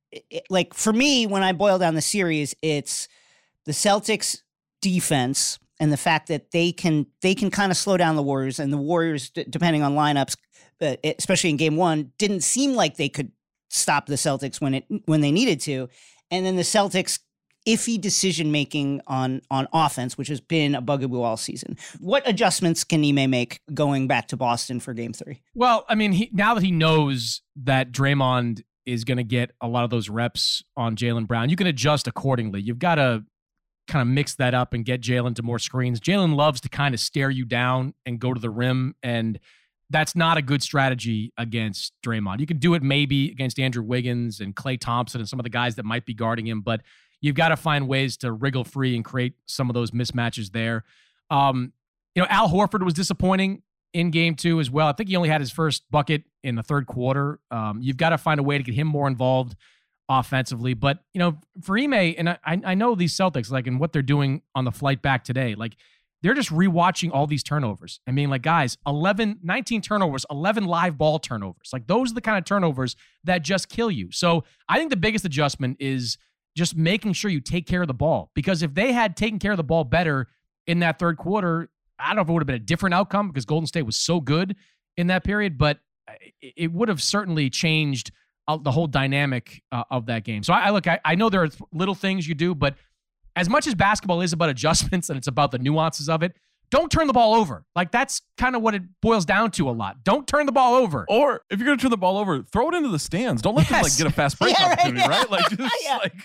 it, like for me, when I boil down the series, it's the Celtics defense and the fact that they can they can kind of slow down the Warriors, and the Warriors, d- depending on lineups, uh, especially in game one, didn't seem like they could stop the Celtics when it when they needed to. And then the Celtics iffy decision making on on offense, which has been a bugaboo all season. What adjustments can Ime make going back to Boston for game three? Well, I mean, he, now that he knows that Draymond is going to get a lot of those reps on Jaylen Brown, you can adjust accordingly. You've got to kind of mix that up and get Jaylen to more screens. Jaylen loves to kind of stare you down and go to the rim, and that's not a good strategy against Draymond. You can do it maybe against Andrew Wiggins and Klay Thompson and some of the guys that might be guarding him, but you've got to find ways to wriggle free and create some of those mismatches there. Um, you know, Al Horford was disappointing in game two as well. I think he only had his first bucket in the third quarter. Um, you've got to find a way to get him more involved offensively. But, you know, for Ime, and I, I know these Celtics, like, and what they're doing on the flight back today, like, they're just rewatching all these turnovers and being like, guys, eleven, nineteen turnovers, eleven live ball turnovers. Like, those are the kind of turnovers that just kill you. So I think the biggest adjustment is just making sure you take care of the ball. Because if they had taken care of the ball better in that third quarter, I don't know if it would have been a different outcome because Golden State was so good in that period, but it would have certainly changed the whole dynamic uh, of that game. So I, I look, I, I know there are little things you do, but as much as basketball is about adjustments and it's about the nuances of it, don't turn the ball over. Like, that's kind of what it boils down to a lot. Don't turn the ball over. Or if you're going to turn the ball over, throw it into the stands. Don't let Yes. them like get a fast break Yeah, right, opportunity, yeah. right? Like, just Yeah. like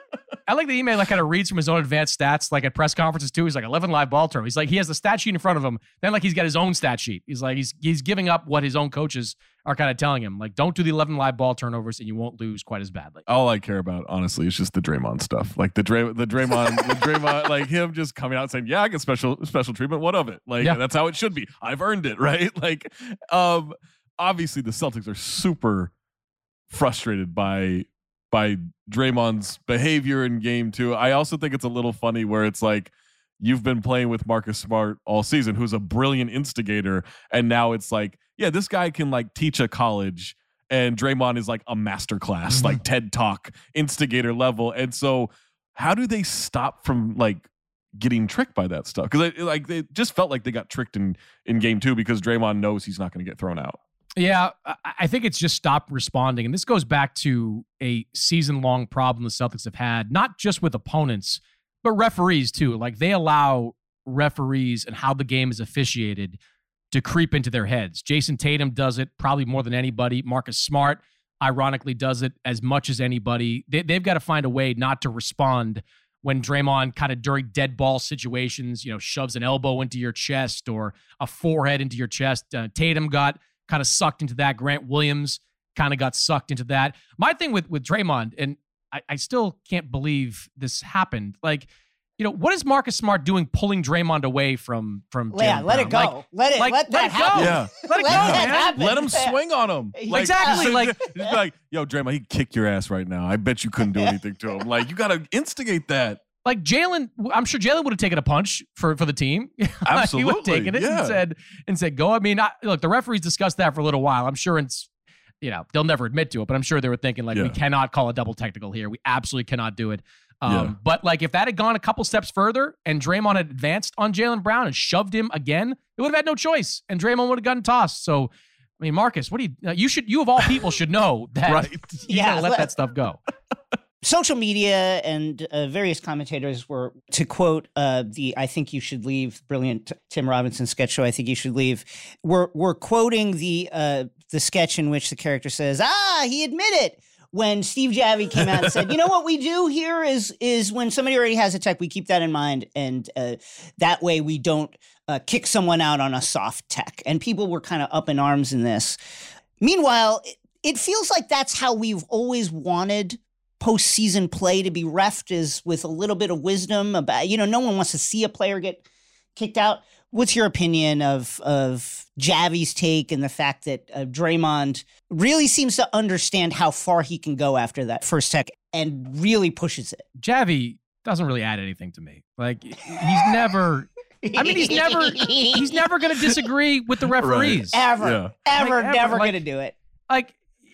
I like the email like kind of reads from his own advanced stats, like at press conferences too. He's like eleven live ball turnovers. He's like, he has the stat sheet in front of him. Then like he's got his own stat sheet. He's like, he's he's giving up what his own coaches are kind of telling him. Like, don't do the eleven live ball turnovers and you won't lose quite as badly. all I care about, honestly, is just the Draymond stuff. Like the Dray, the Draymond, the Draymond, like him just coming out and saying, "Yeah, I get special special treatment. What of it? Like Yeah. that's how it should be. I've earned it, right?" Like, um, obviously the Celtics are super frustrated by by Draymond's behavior in game two. I also think it's a little funny where it's like, you've been playing with Marcus Smart all season, who's a brilliant instigator. And now it's like, yeah, this guy can like teach a college, and Draymond is like a masterclass, Mm-hmm. like TED Talk instigator level. And so how do they stop from like getting tricked by that stuff? Because like they just felt like they got tricked in, in game two because Draymond knows he's not going to get thrown out. Yeah, I- I think it's just stop responding. And this goes back to a season-long problem the Celtics have had, not just with opponents, but referees too. Like, they allow referees and how the game is officiated to creep into their heads. Jason Tatum does it probably more than anybody. Marcus Smart, ironically, does it as much as anybody. They, they've got to find a way not to respond when Draymond kind of during dead ball situations, you know, shoves an elbow into your chest or a forehead into your chest. Uh, Tatum got kind of sucked into that. Grant Williams kind of got sucked into that. My thing with, with Draymond, and I, I still can't believe this happened. Like, you know, what is Marcus Smart doing pulling Draymond away from from Yeah, Jaylen let it go. Brown? Like, let it like, let that let it go. happen. Yeah. Let it go, that man. happen. Let him swing on him. Like, Exactly, Just, like- just be like, yo, Draymond, he'd kick your ass right now. I bet you couldn't do anything to him. Like, you got to instigate that. Like Jaylen, I'm sure Jaylen would have taken a punch for, for the team. he would have Absolutely, taken it yeah. and said and said go. I mean, I, look, the referees discussed that for a little while. I'm sure it's, you know, they'll never admit to it, but I'm sure they were thinking like, Yeah. we cannot call a double technical here. We absolutely cannot do it. Um, Yeah. But like, if that had gone a couple steps further and Draymond had advanced on Jaylen Brown and shoved him again, it would have had no choice, and Draymond would have gotten tossed. So, I mean, Marcus, what do you? Uh, you should, you of all people, should know that Right. you Yeah, gotta let let- that stuff go. Social media and uh, various commentators were, to quote uh, the "I think you should leave" brilliant Tim Robinson sketch show, "I think you should leave," were were quoting the uh, the sketch in which the character says, "Ah, he admitted." When Steve Javie came out and said, "You know what we do here is is when somebody already has a tech, we keep that in mind, and uh, that way we don't uh, kick someone out on a soft tech." And people were kind of up in arms in this. Meanwhile, it, it feels like that's how we've always wanted postseason play to be refed, is with a little bit of wisdom about, you know, no one wants to see a player get kicked out. What's your opinion of of Javie's take and the fact that uh, Draymond really seems to understand how far he can go after that first tech and really pushes it? Javie doesn't really add anything to me. Like, he's never. I mean, he's never. He's never going to disagree with the referees. ever, Yeah. ever, Like, ever, never like- gonna do it. Like,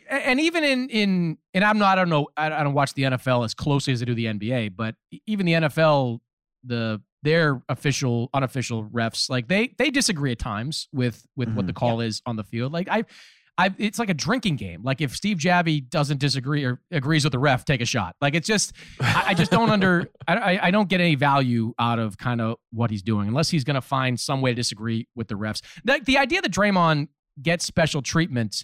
and even in in and I'm not I don't know I, I don't watch the N F L as closely as I do the N B A, but even the N F L, the their official unofficial refs, like they they disagree at times with with mm-hmm. what the call yeah. is on the field. Like I I it's like a drinking game. Like if Steve Javie doesn't disagree or agrees with the ref, take a shot. Like it's just I, I just don't under I I don't get any value out of kind of what he's doing unless he's going to find some way to disagree with the refs. The, the idea that Draymond gets special treatment.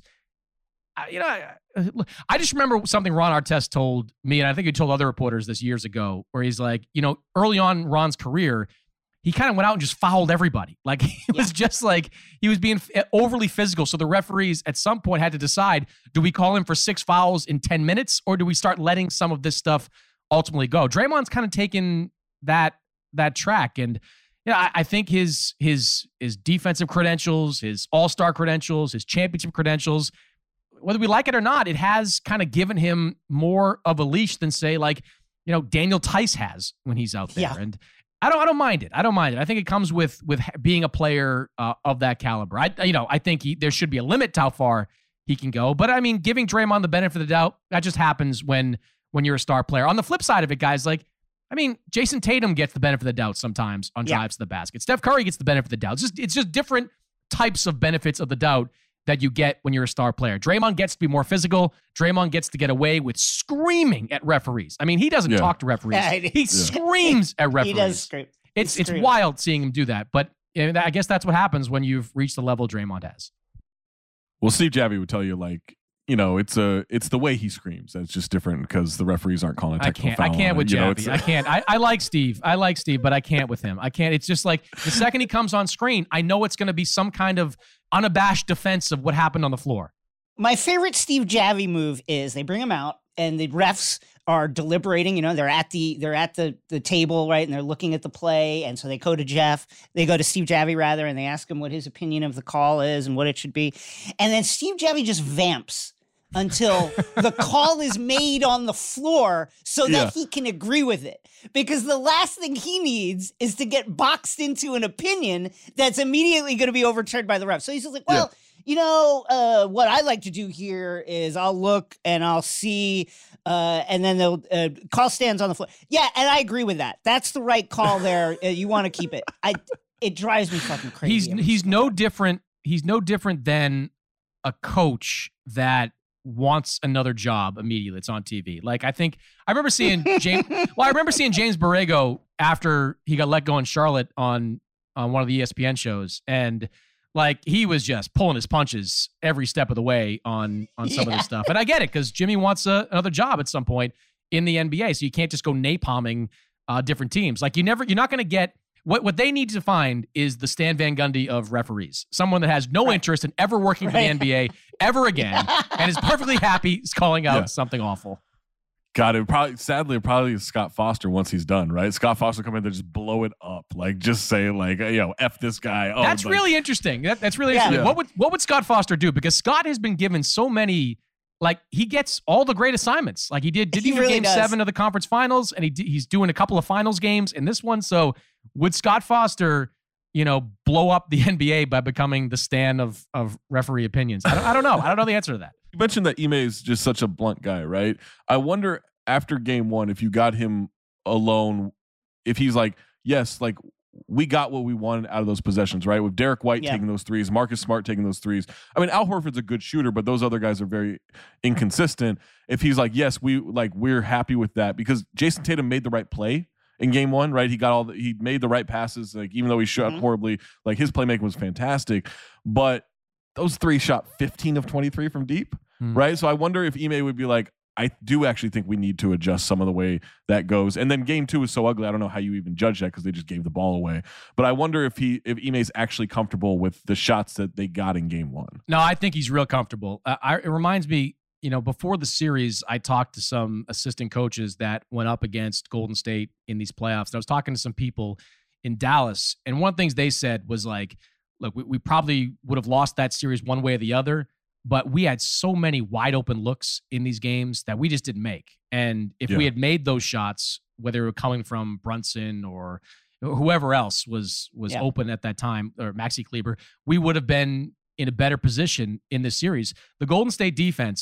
You know, I, I just remember something Ron Artest told me, and I think he told other reporters this years ago, where he's like, you know, early on in Ron's career, he kind of went out and just fouled everybody. Like, he yeah. was just like, he was being overly physical. So the referees at some point had to decide, do we call him for six fouls in ten minutes, or do we start letting some of this stuff ultimately go? Draymond's kind of taken that that track. And yeah, I, I think his his his defensive credentials, his all-star credentials, his championship credentials, whether we like it or not, it has kind of given him more of a leash than, say, like, you know, Daniel Tice has when he's out there. Yeah. And I don't, I don't mind it. I don't mind it. I think it comes with with being a player uh, of that caliber. I, you know, I think he, there should be a limit to how far he can go. But I mean, giving Draymond the benefit of the doubt, that just happens when when you're a star player. On the flip side of it, guys, like, I mean, Jason Tatum gets the benefit of the doubt sometimes on yeah. drives to the basket. Steph Curry gets the benefit of the doubt. It's just, it's just different types of benefits of the doubt that you get when you're a star player. Draymond gets to be more physical. Draymond gets to get away with screaming at referees. I mean, he doesn't yeah. talk to referees. Yeah, he yeah. screams at referees. He does scream. It's He's it's wild seeing him do that. But you know, I guess that's what happens when you've reached the level Draymond has. Well, Steve Javie would tell you, like, you know, it's a it's the way he screams. It's just different because the referees aren't calling a technical I can't, foul. I can't with you Javie. Know, I can't. I, I like Steve. I like Steve, but I can't with him. I can't. It's just like the second he comes on screen, I know it's going to be some kind of unabashed defense of what happened on the floor. My favorite Steve Javie move is they bring him out and the refs are deliberating. You know, they're at the they're at the the table, right, and they're looking at the play. And so they go to Jeff, they go to Steve Javie rather, and they ask him what his opinion of the call is and what it should be. And then Steve Javie just vamps until the call is made on the floor so that yeah. he can agree with it. Because the last thing he needs is to get boxed into an opinion that's immediately going to be overturned by the ref. So he's just like, well, yeah. you know, uh, what I like to do here is I'll look and I'll see, uh, and then they'll uh, call stands on the floor. Yeah, and I agree with that. That's the right call there. Uh, you want to keep it. I. It drives me fucking crazy. He's he's no different. He's no different than a coach that wants another job immediately. It's on T V. Like, I think I remember seeing James. Well, I remember seeing James Borrego after he got let go in Charlotte on on one of the E S P N shows, and like he was just pulling his punches every step of the way on on some yeah. of this stuff. And I get it because Jimmy wants a, another job at some point in the N B A, so you can't just go napalming uh, different teams. Like you never, you're not going to get. What what they need to find is the Stan Van Gundy of referees. Someone that has no right. interest in ever working for right. the N B A ever again and is perfectly happy calling out yeah. something awful. God, it would probably, sadly, it probably is Scott Foster once he's done, right? Scott Foster come in there, just blow it up. Like, just say, like, you know, F this guy. Oh, that's like, really interesting. That, that's really interesting. Yeah. What would what would Scott Foster do? Because Scott has been given so many, like, he gets all the great assignments. Like, he did, did he, he really game does. seven of the conference finals, and he he's doing a couple of finals games in this one. So, would Scott Foster, you know, blow up the N B A by becoming the Stan of of referee opinions? I don't, I don't know. I don't know the answer to that. You mentioned that Ime is just such a blunt guy, right? I wonder after game one, if you got him alone, if he's like, yes, like we got what we wanted out of those possessions, right? With Derek White yeah. taking those threes, Marcus Smart taking those threes. I mean, Al Horford's a good shooter, but those other guys are very inconsistent. If he's like, yes, we like we're happy with that because Jason Tatum made the right play in game one, right? He got all the, he made the right passes, like even though he shot mm-hmm. horribly, like his playmaking was fantastic. But those three shot fifteen of twenty-three from deep, mm-hmm. right? So I wonder if Ime would be like, I do actually think we need to adjust some of the way that goes. And then game two is so ugly. I don't know how you even judge that because they just gave the ball away. But I wonder if he, if Ime's actually comfortable with the shots that they got in game one. No, I think he's real comfortable. Uh, I, it reminds me, you know, before the series, I talked to some assistant coaches that went up against Golden State in these playoffs. And I was talking to some people in Dallas. And one of the things they said was like, look, we, we probably would have lost that series one way or the other. But we had so many wide open looks in these games that we just didn't make. And if yeah. we had made those shots, whether they were coming from Brunson or whoever else was was yeah. open at that time, or Maxi Kleber, we would have been in a better position in this series. The Golden State defense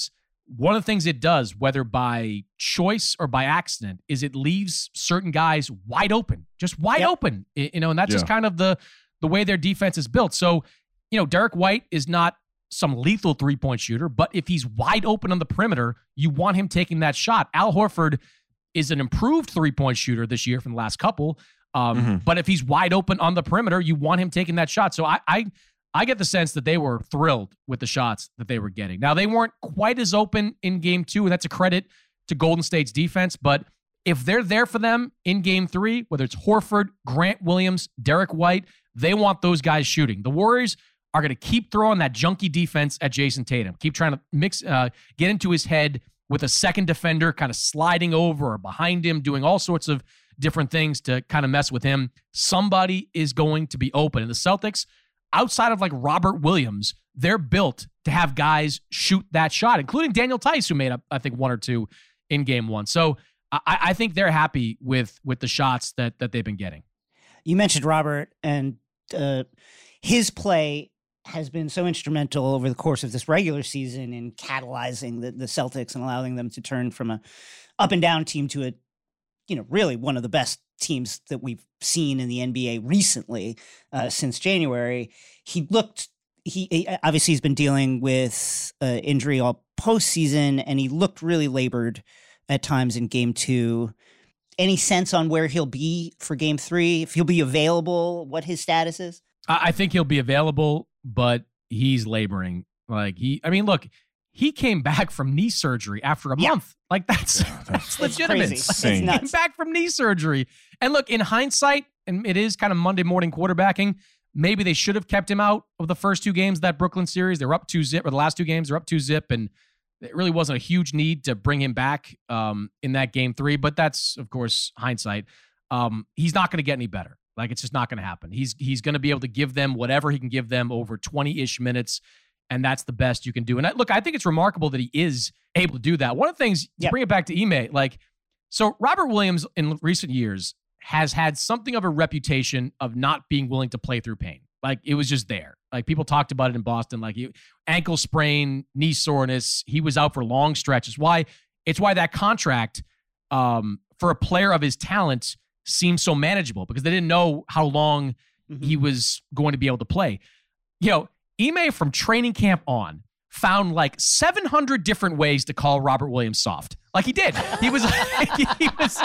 one of the things it does, whether by choice or by accident, is it leaves certain guys wide open, just wide Yep. open. Y- You know, and that's just Yeah. kind of the the way their defense is built. So, you know, Derek White is not some lethal three-point shooter, but if he's wide open on the perimeter, you want him taking that shot. Al Horford is an improved three-point shooter this year from the last couple. Um, Mhm. But if he's wide open on the perimeter, you want him taking that shot. So I, I I get the sense that they were thrilled with the shots that they were getting. Now, they weren't quite as open in game two, and that's a credit to Golden State's defense. But if they're there for them in game three, whether it's Horford, Grant Williams, Derek White, they want those guys shooting. The Warriors are going to keep throwing that junky defense at Jason Tatum, keep trying to mix, uh, get into his head with a second defender kind of sliding over or behind him, doing all sorts of different things to kind of mess with him. Somebody is going to be open. And the Celtics, outside of like Robert Williams, they're built to have guys shoot that shot, including Daniel Tice, who made up, I think, one or two in game one. So I, I think they're happy with with the shots that that they've been getting. You mentioned Robert, and uh, his play has been so instrumental over the course of this regular season in catalyzing the, the Celtics and allowing them to turn from a up and down team to a, you know, really one of the best teams that we've seen in the N B A recently uh, since January. He looked, he, he obviously he's been dealing with uh, injury all postseason, and he looked really labored at times in game two. Any sense on where he'll be for game three? If he'll be available, what his status is? I, I think he'll be available, but he's laboring. Like he, I mean, look, he came back from knee surgery after a Yeah. month. Like that's, Yeah, that's It's legitimate. crazy. Like, insane. he came nuts. back from knee surgery. And look, in hindsight, and it is kind of Monday morning quarterbacking, maybe they should have kept him out of the first two games of that Brooklyn series. They were up two zip, or the last two games, they're up two zip, and it really wasn't a huge need to bring him back um, in that game three. But that's, of course, hindsight. Um, he's not going to get any better. Like, it's just not going to happen. He's he's going to be able to give them whatever he can give them over twenty-ish minutes, and that's the best you can do. And I, look, I think it's remarkable that he is able to do that. One of the things, to Yep. bring it back to Ime, like, so Robert Williams in recent years has had something of a reputation of not being willing to play through pain. Like, it was just there. Like, people talked about it in Boston, like he, ankle sprain, knee soreness. He was out for long stretches. Why? It's why that contract um, for a player of his talent seems so manageable, because they didn't know how long Mhm. he was going to be able to play. You know, Ime from training camp on found like seven hundred different ways to call Robert Williams soft. Like he did. He was, he was,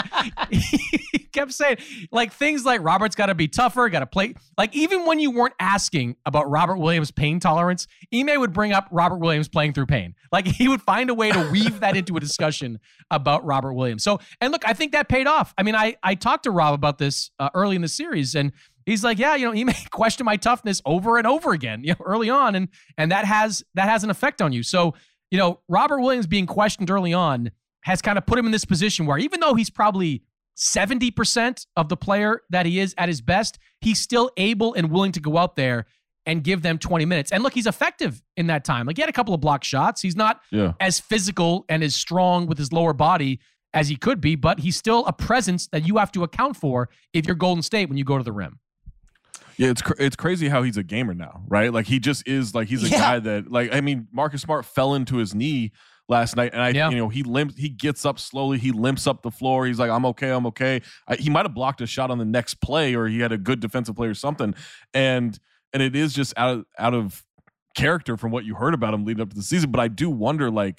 he kept saying like things like Robert's got to be tougher, got to play. Like even when you weren't asking about Robert Williams' pain tolerance, Ime would bring up Robert Williams playing through pain. Like he would find a way to weave that into a discussion about Robert Williams. So, and look, I think that paid off. I mean, I, I talked to Rob about this uh, early in the series, and he's like, yeah, you know, Ime questioned my toughness over and over again, you know, early on. And, and that has, that has an effect on you. So, you know, Robert Williams being questioned early on has kind of put him in this position where even though he's probably seventy percent of the player that he is at his best, he's still able and willing to go out there and give them twenty minutes. And look, he's effective in that time. Like he had a couple of block shots. He's not Yeah. as physical and as strong with his lower body as he could be, but he's still a presence that you have to account for if you're Golden State when you go to the rim. Yeah, it's cr- it's crazy how he's a gamer now, right? Like he just is like he's a Yeah. guy that like I mean Marcus Smart fell into his knee last night, and I Yeah. you know he limps, he gets up slowly, he limps up the floor. He's like, I'm okay, I'm okay. I, he might have blocked a shot on the next play, or he had a good defensive play or something, and and it is just out of out of character from what you heard about him leading up to the season. But I do wonder, like,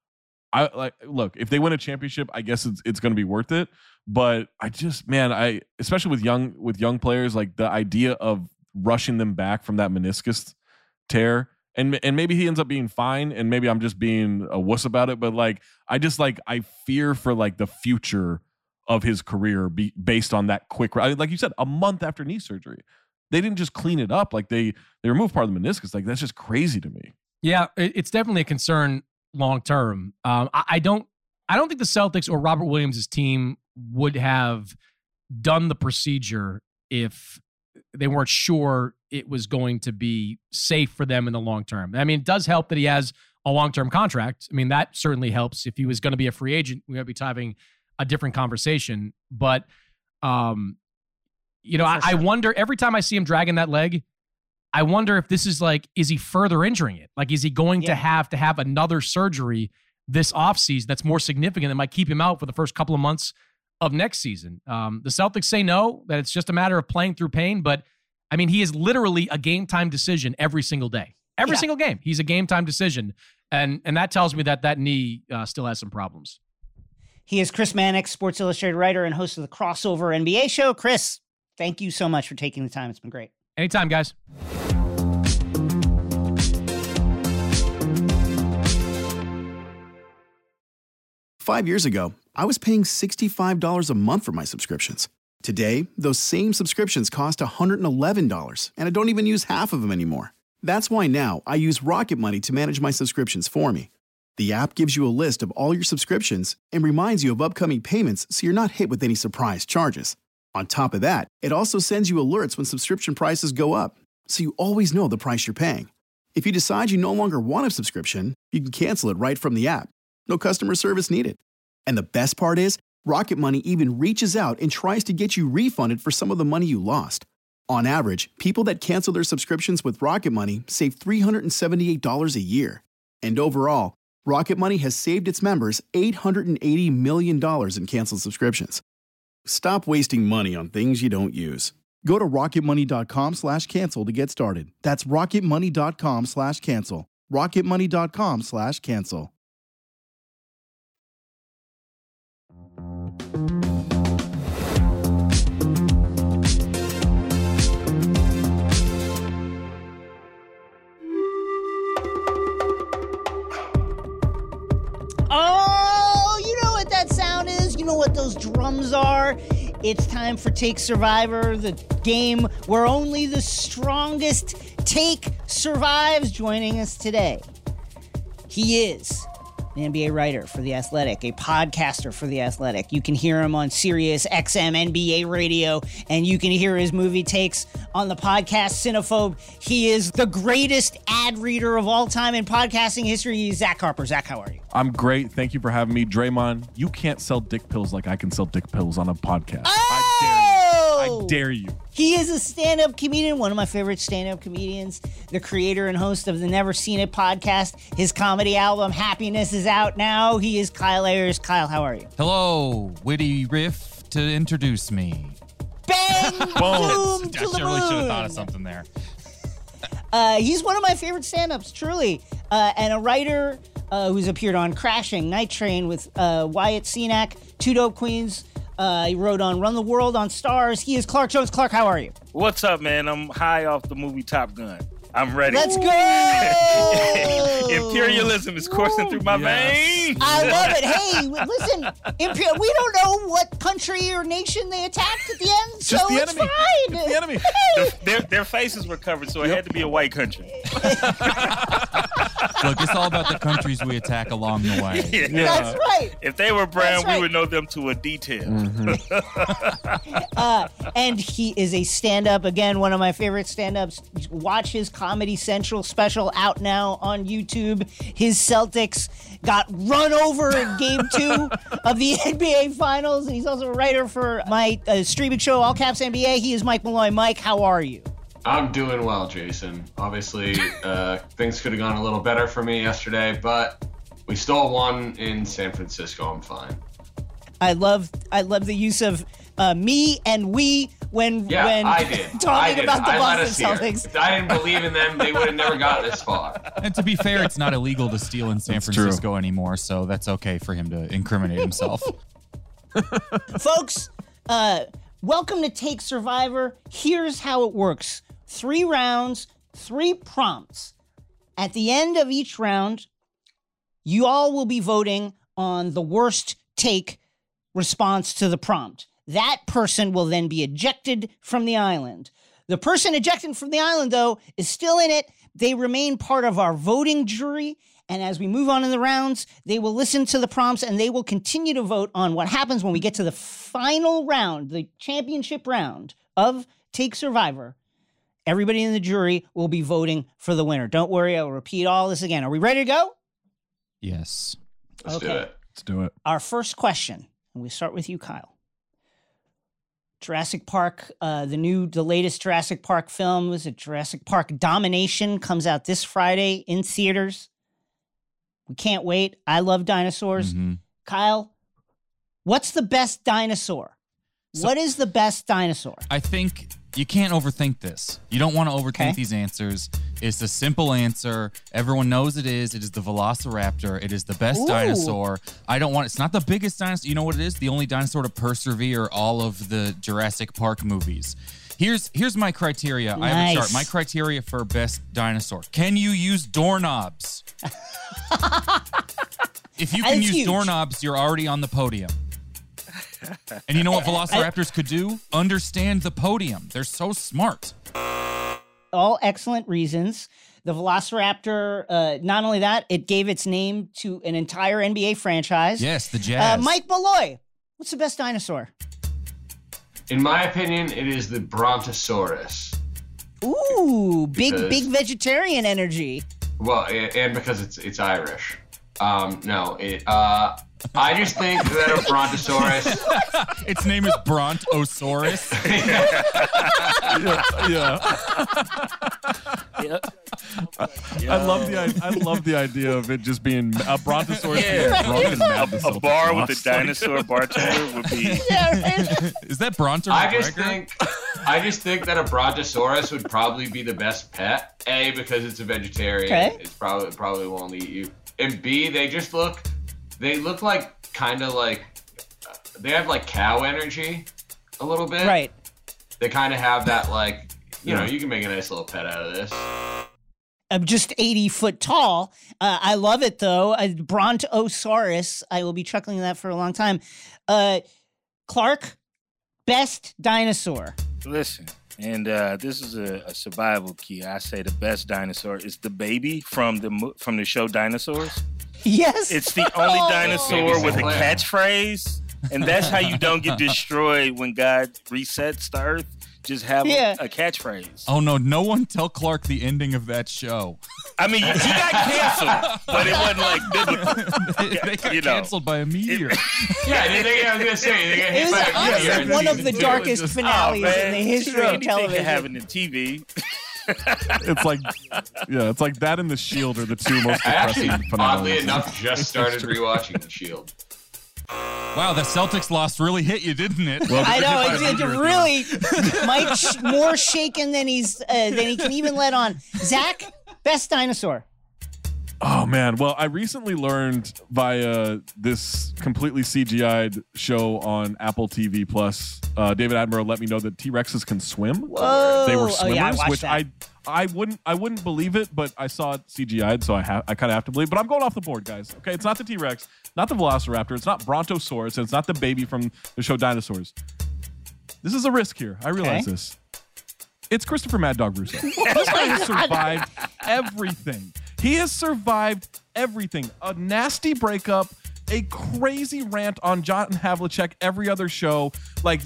I like look if they win a championship, I guess it's it's going to be worth it. But I just, man, I especially with young with young players, like the idea of rushing them back from that meniscus tear, and and maybe he ends up being fine, and maybe I'm just being a wuss about it. But like, I just like I fear for like the future of his career be, based on that quick, like you said, a month after knee surgery, they didn't just clean it up, like they they removed part of the meniscus. Like that's just crazy to me. Yeah, it, it's definitely a concern long term. Um, I, I don't, I don't think the Celtics or Robert Williams' team would have done the procedure if they weren't sure it was going to be safe for them in the long term. I mean, it does help that he has a long-term contract. I mean, that certainly helps. If he was going to be a free agent, we would be having a different conversation. But, um, you know, I, For I sure. wonder every time I see him dragging that leg, I wonder if this is like, is he further injuring it? Like, is he going Yeah. to have to have another surgery this offseason that's more significant that might keep him out for the first couple of months of next season. Um, the Celtics say no, that it's just a matter of playing through pain. But, I mean, he is literally a game-time decision every single day. Every yeah. single game. He's a game-time decision. And and that tells me that that knee uh, still has some problems. He is Chris Mannix, Sports Illustrated writer and host of the Crossover N B A show. Chris, thank you so much for taking the time. It's been great. Anytime, guys. Five years ago, I was paying sixty-five dollars a month for my subscriptions. Today, those same subscriptions cost one hundred eleven dollars, and I don't even use half of them anymore. That's why now I use Rocket Money to manage my subscriptions for me. The app gives you a list of all your subscriptions and reminds you of upcoming payments so you're not hit with any surprise charges. On top of that, it also sends you alerts when subscription prices go up, so you always know the price you're paying. If you decide you no longer want a subscription, you can cancel it right from the app. No customer service needed. And the best part is, Rocket Money even reaches out and tries to get you refunded for some of the money you lost. On average, people that cancel their subscriptions with Rocket Money save three hundred seventy-eight dollars a year. And overall, Rocket Money has saved its members eight hundred eighty million dollars in canceled subscriptions. Stop wasting money on things you don't use. Go to rocketmoney.com slash cancel to get started. That's rocketmoney.com slash cancel. rocketmoney.com slash cancel. Oh, you know what that sound is? You know what those drums are? It's time for Take Survivor, the game where only the strongest take survives. Joining us today, he is an N B A writer for The Athletic, a podcaster for The Athletic. You can hear him on Sirius X M N B A radio, and you can hear his movie takes on the podcast Cinephobe. He is the greatest ad reader of all time in podcasting history. He's Zach Harper. Zach, how are you? I'm great. Thank you for having me. Draymond, you can't sell dick pills like I can sell dick pills on a podcast. Oh! I dare you. I dare you. He is a stand-up comedian, one of my favorite stand-up comedians, the creator and host of the Never Seen It podcast. His comedy album, Happiness, is out now. He is Kyle Ayers. Kyle, how are you? Hello. Witty riff to introduce me. Bang! Boom! I to the really should have moon. thought of something there. Uh, he's one of my favorite stand-ups, truly. Uh, and a writer uh, who's appeared on Crashing, Night Train with uh, Wyatt Cenac, Two Dope Queens. Uh, he wrote on Run the World on Stars. He is Clark Jones. Clark, how are you? What's up, man? I'm high off the movie Top Gun. I'm ready. Let's go! Imperialism is coursing through my Yes. veins. I love it. Hey, listen, Imper- we don't know what country or nation they attacked at the end, so Just the it's enemy. fine. It's the enemy. their, their, their faces were covered, so it had to be a white country. Look, it's all about the countries we attack along the way. Yeah. That's right. If they were brown, That's right. we would know them to a detail. Mm-hmm. Uh, and he is a stand-up, again, one of my favorite stand-ups. Watch his Comedy Central special out now on YouTube. His Celtics got run over in game two of the N B A Finals. And he's also a writer for my uh, streaming show, All Caps N B A. He is Mike Malloy. Mike, how are you? I'm doing well, Jason. Obviously, uh, things could have gone a little better for me yesterday, but we still won in San Francisco. I'm fine. I love I love the use of uh, me and we when Yeah, when I did. talking I did. about the I let Boston us hear. Celtics. If I didn't believe in them, they would have never got this far. And to be fair, it's not illegal to steal in San That's Francisco true. anymore, so that's okay for him to incriminate himself. Folks, uh, welcome to Take Survivor. Here's how it works. Three rounds, three prompts. At the end of each round, you all will be voting on the worst take response to the prompt. That person will then be ejected from the island. The person ejected from the island, though, is still in it. They remain part of our voting jury. And as we move on in the rounds, they will listen to the prompts and they will continue to vote on what happens when we get to the final round, the championship round of Take Survivor. Everybody in the jury will be voting for the winner. Don't worry, I will repeat all this again. Are we ready to go? Yes. Let's do Okay. it. Let's do it. Our first question, and we start with you, Kyle. Jurassic Park, uh, the new, the latest Jurassic Park film was it Jurassic Park Domination, comes out this Friday in theaters. We can't wait. I love dinosaurs. Mm-hmm. Kyle, what's the best dinosaur? So, what is the best dinosaur? I think you can't overthink this. You don't want to overthink Okay. these answers. It's a simple answer. Everyone knows it is. It is the Velociraptor. It is the best Ooh. dinosaur. I don't want, it's not the biggest dinosaur. You know what it is? The only dinosaur to persevere all of the Jurassic Park movies. Here's here's my criteria. I have a Nice. chart. My criteria for best dinosaur. Can you use doorknobs? If you can That's use huge. doorknobs, you're already on the podium. And you know what velociraptors could do? Understand the podium. They're so smart. All excellent reasons. The Velociraptor, uh, not only that, it gave its name to an entire N B A franchise. Yes, the Uh, Jazz. Mike Malloy, what's the best dinosaur? In my opinion, it is the Brontosaurus. Ooh, big, Because- big vegetarian energy. Well, a- and because it's it's Irish. Um, no, it. Uh, I just think that a Brontosaurus. Its name is Brontosaurus. yeah, yeah. Yeah. I love the I, I love the idea of it just being a brontosaurus. Yeah. being drunk and mad A, to a something bar with a lost. Like, dinosaur bartender would be. Yeah, right. Is that Bronto I just McGregor? think, I just think that a Brontosaurus would probably be the best pet. A, because it's a vegetarian. Okay. It's probably it probably won't eat you. And B, they just look, they look like kind of like, uh, they have like cow energy, a little bit. Right. They kind of have that like, you Yeah. know, you can make a nice little pet out of this. I'm just eighty foot tall. Uh, I love it though. A Brontosaurus. I will be chuckling at that for a long time. Uh, Clark, best dinosaur. Listen, and uh, this is a, a survival key. I say the best dinosaur is the baby from the mo- from the show Dinosaurs. Yes. It's the only Oh. dinosaur Baby with a Sinclair. catchphrase, and that's how you don't get destroyed when God resets the earth. Just have Yeah. a, a catchphrase. Oh no, no one tell Clark the ending of that show. I mean, he got canceled, but it wasn't like biblical. they, they got You know. canceled by a meteor. Yeah, they, they, I was gonna say they got It hit was by a honestly meteor in one of season the two. darkest Just- finales Oh, in man. the history You know, of anything can television. happen in T V. It's like, yeah, it's like that and The Shield are the two most I actually, depressing finales. oddly enough, just started rewatching The Shield. Wow, the Celtics loss really hit you, didn't it? Well, I know If I it's, it's remember really Mike sh- more shaken than he's uh, than he can even let on. Zach, best dinosaur. Oh man, well, I recently learned via this completely C G I'd show on Apple T V Plus. Uh, David Attenborough let me know that T Rexes can swim. Whoa. They were Oh, swimmers, yeah, I watched which that. I I wouldn't I wouldn't believe it, but I saw it C G I'd, so I have I kind of have to believe. But I'm going off the board, guys. Okay, it's not the T Rex, not the Velociraptor, it's not Brontosaurus, and it's not the baby from the show Dinosaurs. This is a risk here. I realize Okay. this. It's Christopher Mad Dog Russo. This guy has survived everything. He has survived everything. A nasty breakup, a crazy rant on John Havlicek every other show, like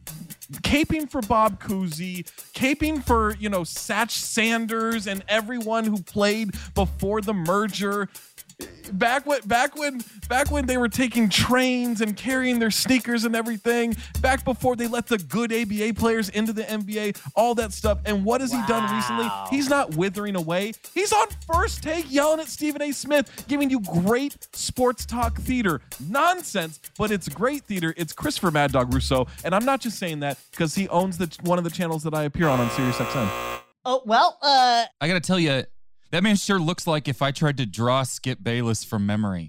caping for Bob Cousy, caping for, you know, Satch Sanders and everyone who played before the merger. Back when, back when, back when they were taking trains and carrying their sneakers and everything. Back before they let the good A B A players into the N B A, all that stuff. And what has he done recently? He's not withering away. He's on First Take yelling at Stephen A. Smith, giving you great sports talk theater. Nonsense, but it's great theater. It's Christopher Mad Dog Russo, and I'm not just saying that because he owns the one of the channels that I appear on on SiriusXM. Oh well, uh, I gotta tell you, that man sure looks like if I tried to draw Skip Bayless from memory.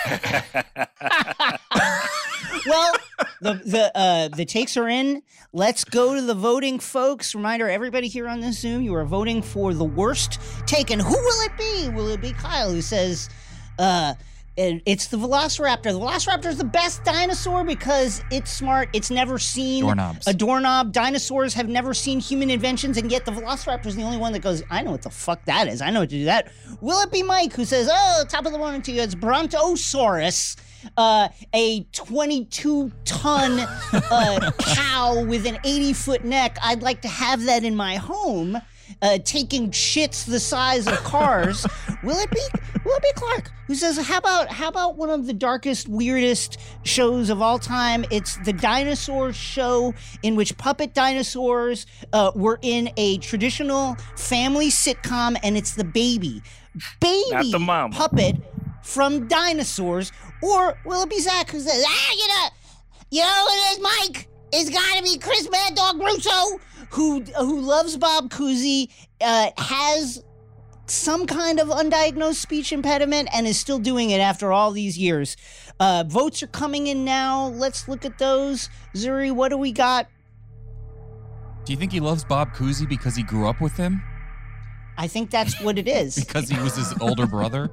well, the the uh, the takes are in. Let's go to the voting, folks. Reminder: everybody here on this Zoom, you are voting for the worst take, and who will it be? Will it be Kyle, who says, uh, it- "It's the Velociraptor. The Velociraptor is the best dinosaur because it's smart. It's never seen Doorknobs. a doorknob. Dinosaurs have never seen human inventions, and yet the Velociraptor is the only one that goes, I know what the fuck that is. I know what to do that." Will it be Mike, who says, "Oh, top of the morning to you. It's Brontosaurus." Uh, a twenty-two ton uh, cow with an eighty foot neck. I'd like to have that in my home, uh, taking shits the size of cars. Will it be? Will it be Clark, who says, "How about how about one of the darkest, weirdest shows of all time? It's the Dinosaur Show, in which puppet dinosaurs uh, were in a traditional family sitcom, and it's the baby, baby Not the mama. puppet." from dinosaurs? Or will it be Zach who says, ah, you know, you know who it is, Mike? It's got to be Chris Mad Dog Russo, who who loves Bob Cousy, uh, has some kind of undiagnosed speech impediment, and is still doing it after all these years. Uh, votes are coming in now. Let's look at those. Zuri, what do we got? Do you think he loves Bob Cousy because he grew up with him? I think that's what it is. Because he was his older brother?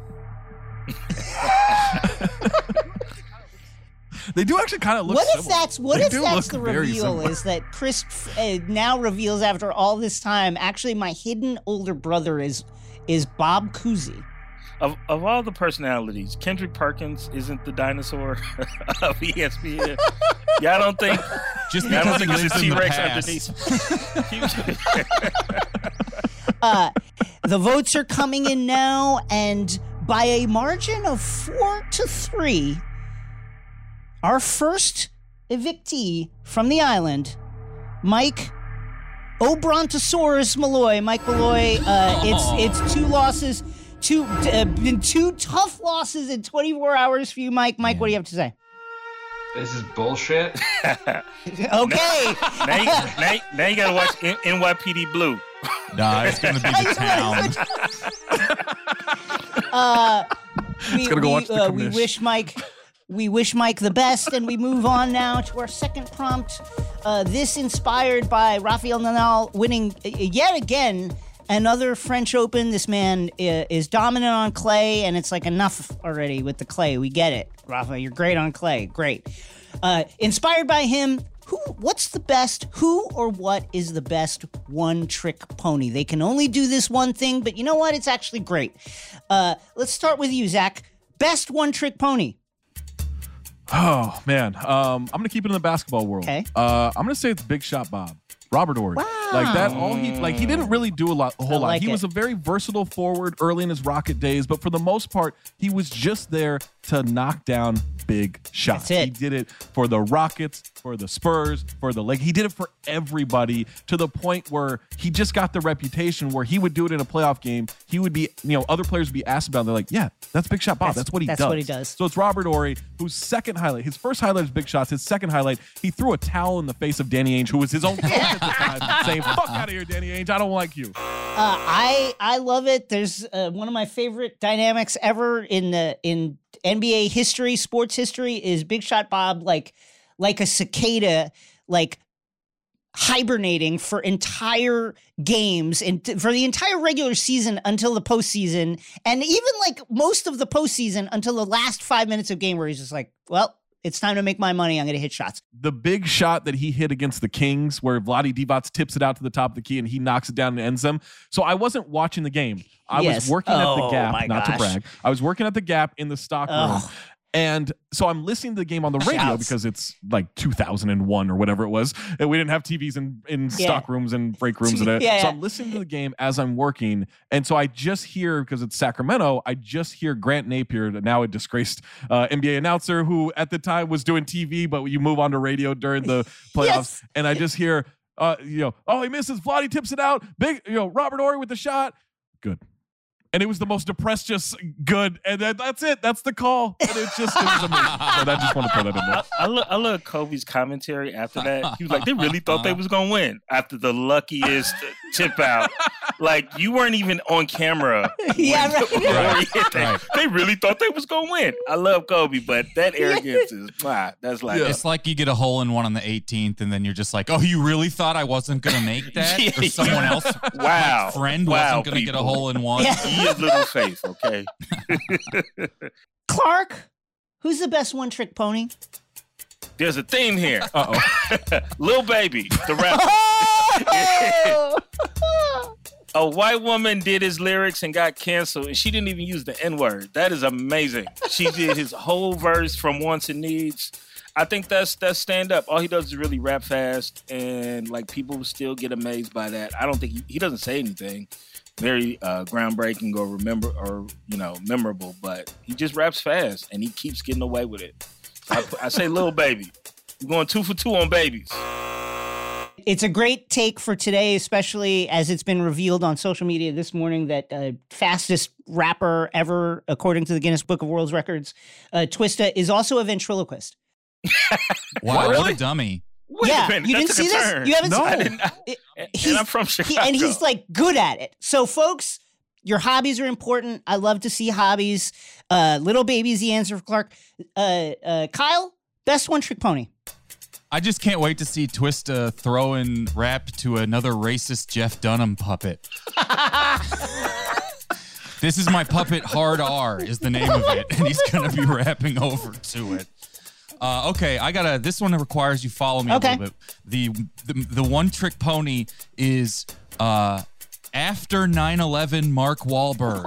They do actually kind of look What if similar. that's what They if do that's look the very reveal similar. is that Chris uh, now reveals after all this time, actually my hidden older brother is is Bob Cousy. Of of all the personalities, Kendrick Perkins isn't the dinosaur of E S P N. Y'all don't think Just y'all don't because he think it's a lives in the T-Rex past. underneath? Uh, the votes are coming in now, and by a margin of four to three, our first evictee from the island, Mike Obrontosaurus Malloy. Mike Malloy, uh, it's it's two losses, two uh, been two tough losses in twenty-four hours for you, Mike. Mike, what do you have to say? This is bullshit. Okay. now, you, now, now you gotta watch N- N Y P D Blue. Nah, it's gonna be the town. Uh, we, gonna go we, watch the uh, we commish. wish Mike, we wish Mike the best, and we move on now to our second prompt. Uh, this inspired by Rafael Nadal winning uh, yet again another French Open. This man uh, is dominant on clay, and it's like enough already with the clay. We get it, Rafa. You're great on clay. Great. Uh, inspired by him. Who? What's the best? Who or what is the best one-trick pony? They can only do this one thing, but you know what? It's actually great. Uh, let's start with you, Zach. Best one-trick pony. Oh man, um, I'm gonna keep it in the basketball world. Okay. Uh, I'm gonna say it's Big Shot Bob, Robert Horry. Wow. Like that, all he like he didn't really do a lot, a whole I lot. like He it. was a very versatile forward early in his Rocket days, but for the most part, he was just there to knock down big shots. That's it. He did it for the Rockets, for the Spurs, for the like. He did it for everybody to the point where he just got the reputation where he would do it in a playoff game. He would be, you know, other players would be asked about it. They're like, yeah, that's Big Shot Bob. That's- That's, what he that's does. what he does. So it's Robert Horry, whose second highlight, his first highlight is big shots. His second highlight, he threw a towel in the face of Danny Ainge, who was his own coach at the time, saying, fuck out of here, Danny Ainge. I don't like you. Uh, I I love it. There's uh, one of my favorite dynamics ever in the in N B A history, sports history, is Big Shot Bob like like a cicada, like hibernating for entire games and t- for the entire regular season until the postseason, and even like most of the postseason until the last five minutes of game where he's just like, well, it's time to make my money. I'm going to hit shots. The big shot that he hit against the Kings, where Vlade Divac tips it out to the top of the key and he knocks it down and ends them. So I wasn't watching the game. I Yes. was working at Oh, the Gap, my not gosh. to brag. I was working at the Gap in the stock room. Ugh. And so I'm listening to the game on the radio Shouts. because it's like two thousand one or whatever it was. And we didn't have T Vs in, in Yeah. stock rooms and break rooms. And Yeah, it. yeah. So I'm listening to the game as I'm working. And so I just hear, because it's Sacramento, I just hear Grant Napier, now a disgraced uh, N B A announcer who at the time was doing T V, but you move on to radio during the playoffs. Yes. And I just hear, uh, you know, oh, he misses. Vlade tips it out. Big, you know, Robert Horry with the shot. Good. And it was the most depressed, just good. And then that's it. That's the call. And it's just, it was amazing. So I just want to throw that in there. I, I, love, I love Kobe's commentary after that. He was like, they really thought they was going to win after the luckiest tip out. Like, you weren't even on camera. Yeah, when- right. when Right. he hit that. Right. They really thought they was going to win. I love Kobe, but that arrogance is, wow, that's like, It's like you get a hole in one on the eighteenth, and then you're just like, "Oh, you really thought I wasn't gonna make that, Yeah, or someone yeah. else, Wow. my friend, Wow, wasn't gonna get a people. hole in one." Yeah. He is little faith, okay? Clark, who's the best one-trick pony? There's a theme here. Uh-oh. Lil Baby, the rapper. A white woman did his lyrics and got canceled, and she didn't even use the N-word. That is amazing. She did his whole verse from Wants and Needs. I think that's that's stand up. All he does is really rap fast, and like people still get amazed by that. I don't think he, he doesn't say anything very uh, groundbreaking or remember or you know memorable, but he just raps fast and he keeps getting away with it. So I, I say, Lil Baby, we're going two for two on babies. It's a great take for today, especially as it's been revealed on social media this morning that uh, fastest rapper ever, according to the Guinness Book of World Records, uh, Twista is also a ventriloquist. Wow, Really? what a dummy. Wait yeah, a minute, you that didn't took see a this? turn. You haven't No. seen I it? didn't. I- It- and he's- I'm from he- Chicago. and he's like good at it. So, folks, your hobbies are important. I love to see hobbies. Uh, Little Baby's the answer for Clark. Uh, uh, Kyle, best one trick pony. I just can't wait to see Twista throwing rap to another racist Jeff Dunham puppet. This is my puppet, Hard R is the name of it, and he's going to be rapping over to it. Uh, okay, I gotta. This one requires you follow me Okay. a little bit. The, the the one trick pony is uh, after nine eleven Mark Wahlberg.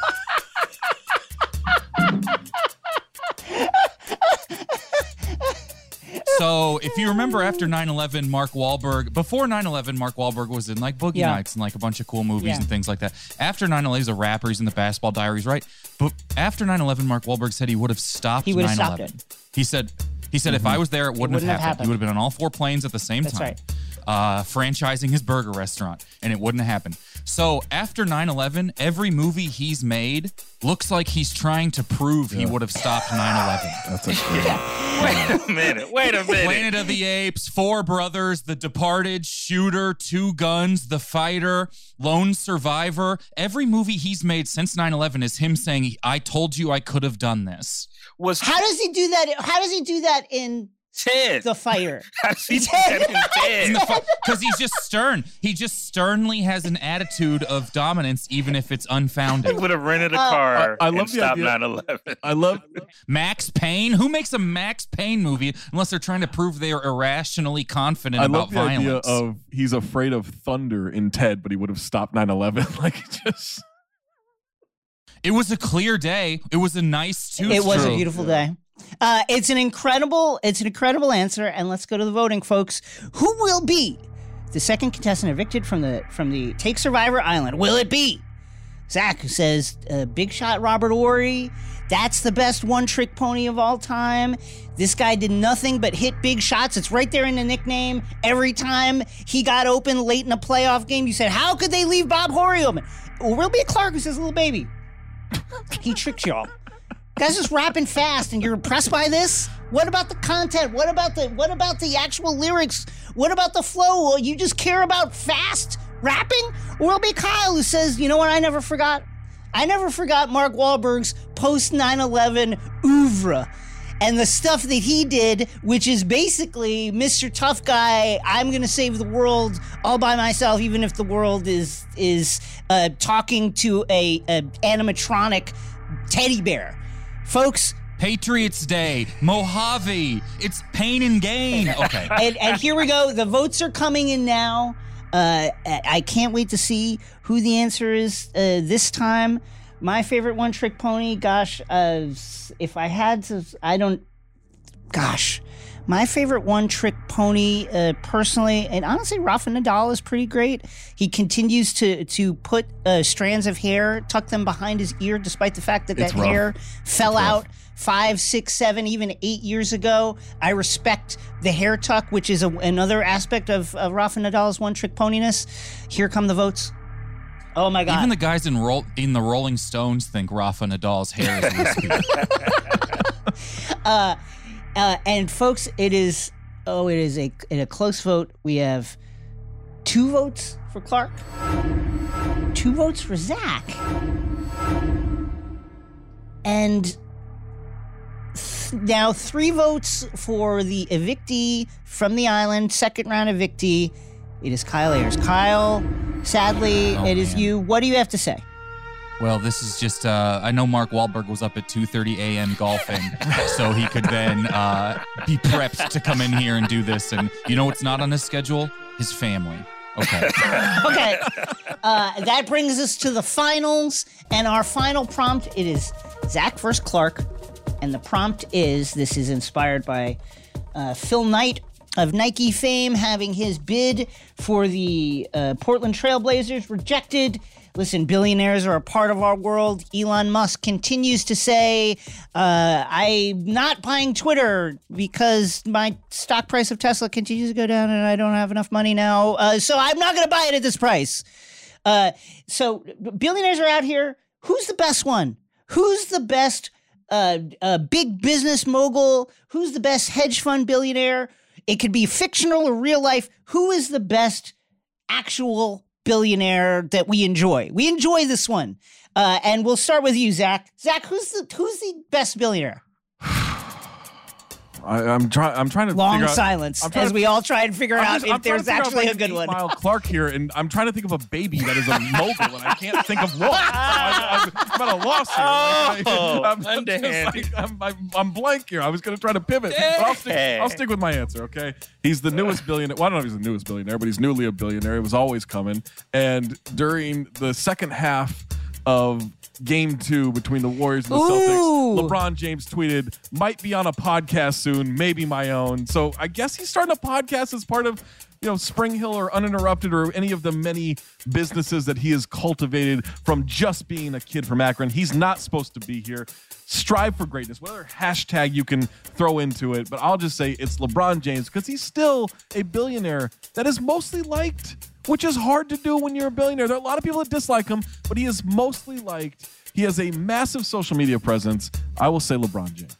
So if you remember after nine eleven, Mark Wahlberg, before nine eleven, Mark Wahlberg was in like Boogie Yeah. Nights and like a bunch of cool movies Yeah. and things like that. After nine eleven, he's a rapper, he's in the Basketball Diaries, right? But after nine eleven, Mark Wahlberg said he would have stopped He would have nine stopped eleven. it. He said, he said if I was there, it wouldn't, wouldn't have, have happened. happened. He would have been on all four planes at the same That's time. right. Uh, franchising his burger restaurant, and it wouldn't have happened. So after nine eleven, every movie he's made looks like he's trying to prove he would have stopped nine eleven. That's a great. Wait a minute. Wait a minute. Planet of the Apes, Four Brothers, The Departed, Shooter, Two Guns, The Fighter, Lone Survivor. Every movie he's made since nine eleven is him saying, I told you I could have done this. Was How does he do that? How does he do that in Ted? The Fighter? How does he do that in Ted? Because he's just stern. He just sternly has an attitude of dominance, even if it's He unfounded. would have rented a Uh, car I- I love and the stopped idea- nine eleven. I love. Max Payne? Who makes a Max Payne movie unless they're trying to prove they are irrationally confident I about love the violence? idea of he's afraid of thunder in Ted, but he would have stopped nine eleven. Like it just. It was a clear day. It was a nice Tuesday. It was a beautiful day. Uh, it's an incredible, it's an incredible answer, and let's go to the voting, folks. Who will be the second contestant evicted from the from the Take Survivor Island? Will it be Zach, who says uh, Big Shot Robert Ory? That's the best one-trick pony of all time. This guy did nothing but hit big shots. It's right there in the nickname. Every time he got open late in a playoff game, you said, how could they leave Bob Horry open? Or will it be Clark, who says, little baby? He tricked y'all. Guys just rapping fast and you're impressed by this? What about the content? What about the what about the actual lyrics? What about the flow? Well, you just care about fast rapping? Or it'll be Kyle who says, you know what I never forgot? I never forgot Mark Wahlberg's post nine eleven oeuvre and the stuff that he did, which is basically Mister Tough Guy, I'm going to save the world all by myself, even if the world is is uh, talking to a, a animatronic teddy bear. Folks, Patriots Day, Mojave, it's pain and gain. Okay. and, and here we go. The votes are coming in now. Uh, I can't wait to see who the answer is uh, this time. My favorite one-trick pony, gosh, uh, if I had to, I don't, gosh. My favorite one-trick pony, uh, personally, and honestly, Rafa Nadal is pretty great. He continues to to put uh, strands of hair, tuck them behind his ear, despite the fact that It's that rough. hair fell It's rough. out five, six, seven, even eight years ago. I respect the hair tuck, which is a, another aspect of, of Rafa Nadal's one-trick poniness. Here come the votes. Oh my God! Even the guys in roll in the Rolling Stones think Rafa Nadal's hair is wispy. uh, uh, and folks, it is oh, it is a in a close vote. We have two votes for Clark, two votes for Zach, and th- now three votes for the evictee from the island, second round evictee. It is Kyle Ayers. Kyle, sadly, Oh, it is man. you. What do you have to say? Well, this is just, uh, I know Mark Wahlberg was up at two thirty a.m. golfing, so he could then uh, be prepped to come in here and do this. And you know what's not on his schedule? His family. Okay. Okay, uh, that brings us to the finals, and our final prompt, it is Zach versus Clark, and the prompt is, this is inspired by uh, Phil Knight of Nike fame having his bid for the uh, Portland Trailblazers rejected. Listen, billionaires are a part of our world. Elon Musk continues to say, uh, I'm not buying Twitter because my stock price of Tesla continues to go down and I don't have enough money now. Uh, so I'm not going to buy it at this price. Uh, so billionaires are out here. Who's the best one? Who's the best uh, uh, big business mogul? Who's the best hedge fund billionaire? It could be fictional or real life. Who is the best actual billionaire that we enjoy? We enjoy this one. Uh, and we'll start with you, Zach. Zach, who's the who's the best billionaire? I, I'm trying. I'm trying to long figure out, silence as to, we all try and figure I'm out just, if I'm there's actually a good one. Mile Clark here, and I'm trying to think of a baby that is a mogul, and I can't think of one. So I, I'm, I'm at a loss here. Like, Oh, I'm, I'm, just underhanded. like, I'm, I'm, I'm blank here. I was going to try to pivot, but I'll stick, I'll stick with my answer. Okay, he's the newest billionaire. Well, I don't know if he's the newest billionaire, but he's newly a billionaire. He was always coming, and during the second half of game two between the Warriors and the Ooh. Celtics, LeBron James tweeted, might be on a podcast soon, maybe my own. So I guess he's starting a podcast as part of, you know, Spring Hill or Uninterrupted or any of the many businesses that he has cultivated from just being a kid from Akron. He's not supposed to be here. Strive for greatness, whatever hashtag you can throw into it. But I'll just say it's LeBron James because he's still a billionaire that is mostly liked, which is hard to do when you're a billionaire. There are a lot of people that dislike him, but he is mostly liked. He has a massive social media presence. I will say LeBron James.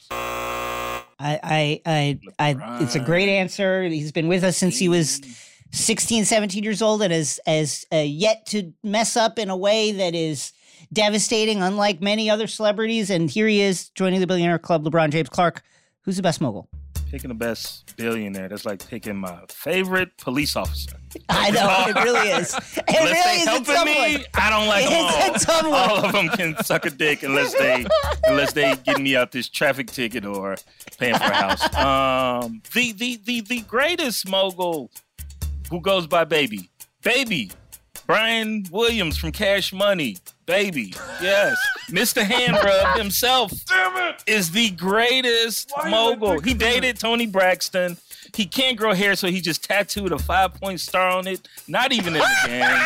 I, I, I, I, it's a great answer. He's been with us since he was sixteen, seventeen years old and has, has uh, yet to mess up in a way that is devastating, unlike many other celebrities. And here he is joining the Billionaire Club, LeBron James. Clark, who's the best mogul? Picking the best billionaire. That's like picking my favorite police officer. I know, it really is. It unless really they is a helping tough me, one. I don't like It's them a tough all. one. All of them can suck a dick unless they unless they get me out this traffic ticket or paying for a house. Um, the the the the greatest mogul who goes by Baby, Baby, Brian Williams from Cash Money. Baby, yes. Mister Hand Rub himself Damn it! is the greatest Why did I mogul. think He of that? dated Tony Braxton. He can't grow hair, so he just tattooed a five-point star on it. Not even in the game.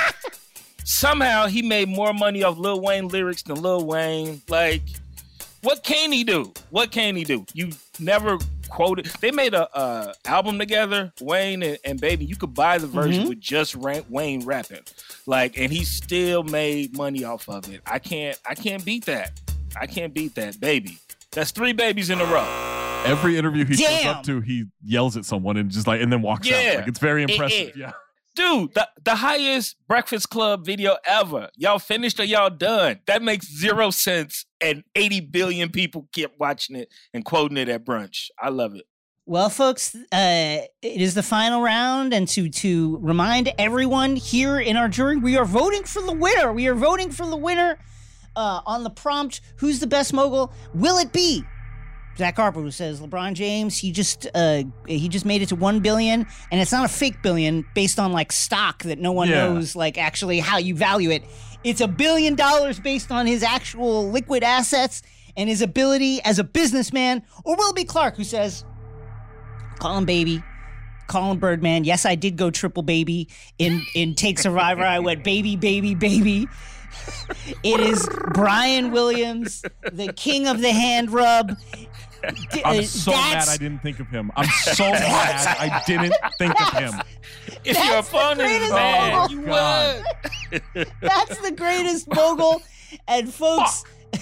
Somehow, he made more money off Lil Wayne lyrics than Lil Wayne. Like, what can he do? What can he do? You never quoted. They made a uh, album together, Wayne and, and Baby. You could buy the version Mhm. with just Ra- Wayne rapping, like, and he still made money off of it. I can't. I can't beat that. I can't beat that, Baby. That's three babies in a row. Every interview he shows Damn. up to, he yells at someone and just like, and then walks Yeah. out. Like, it's very Eh, impressive. eh. Yeah. Dude, the, the highest Breakfast Club video ever. Y'all finished or y'all done? That makes zero sense. And eighty billion people kept watching it and quoting it at brunch. I love it. Well, folks, uh, it is the final round, and to to remind everyone here in our jury, we are voting for the winner. We are voting for the winner uh, on the prompt. Who's the best mogul? Will it be Zach Harper, who says LeBron James? He just uh, he just made it to one billion, and it's not a fake billion based on like stock that no one Yeah. knows like actually how you value it. It's a billion dollars based on his actual liquid assets and his ability as a businessman. Or will it be Clark, who says, call him Baby, call him Birdman. Yes, I did go triple baby in, in Take Survivor. I went baby, baby, baby. It is Brian Williams, the king of the hand rub. D- I'm uh, so that's- mad I didn't think of him. I'm so mad I didn't think of him. If That's your the opponent is greatest mad, mogul. you God. win. That's the greatest mogul. And folks,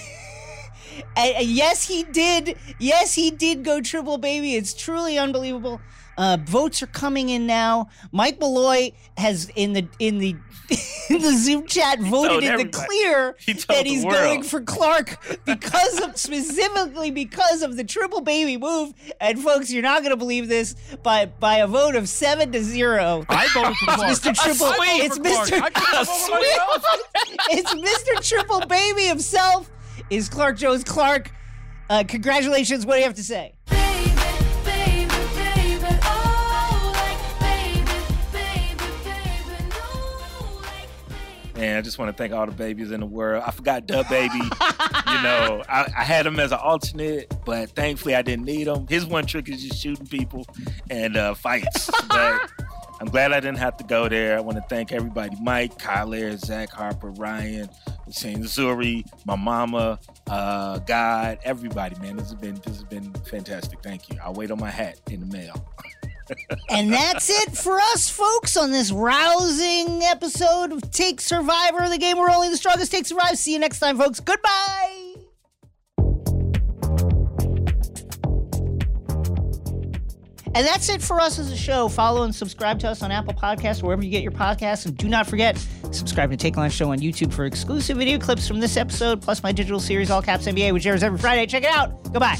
and, and yes, he did. Yes, he did go triple baby. It's truly unbelievable. Uh, votes are coming in now. Mike Malloy has in the in the in the Zoom chat voted told in the everybody. clear He told that the he's world. going for Clark because of specifically because of the triple baby move. And folks, you're not going to believe this, by by a vote of seven to zero. I voted for Clark. Mister Triple, I voted it's for Clark. Mister I couldn't vote for myself. It's Mister Triple Baby himself. Is Clark Jones Clark? Uh, congratulations. What do you have to say? Man, I just want to thank all the babies in the world. I forgot Dub Baby. You know, I, I had him as an alternate, but thankfully I didn't need him. His one trick is just shooting people and uh, fights. But I'm glad I didn't have to go there. I want to thank everybody, Mike, Kyler, Zach Harper, Ryan, Hussein Zuri, my mama, uh, God, everybody, man. This has been this has been fantastic. Thank you. I'll wait on my hat in the mail. And that's it for us, folks, on this rousing episode of Take Survivor, the game where only the strongest take survive. See you next time, folks. Goodbye. And that's it for us as a show. Follow and subscribe to us on Apple Podcasts, wherever you get your podcasts. And do not forget, subscribe to Take Line Show on YouTube for exclusive video clips from this episode, plus my digital series, All Caps N B A, which airs every Friday. Check it out. Goodbye.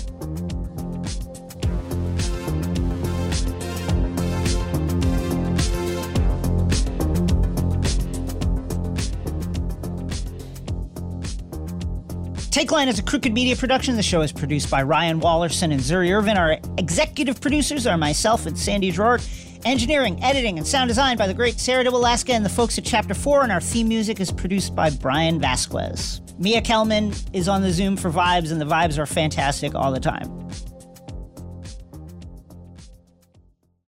Take Line is a Crooked Media production. The show is produced by Ryan Wallerson and Zuri Irvin. Our executive producers are myself and Sandy Drort. Engineering, editing, and sound design by the great Sarah de Alaska and the folks at Chapter four. And our theme music is produced by Brian Vasquez. Mia Kelman is on the Zoom for vibes, and the vibes are fantastic all the time.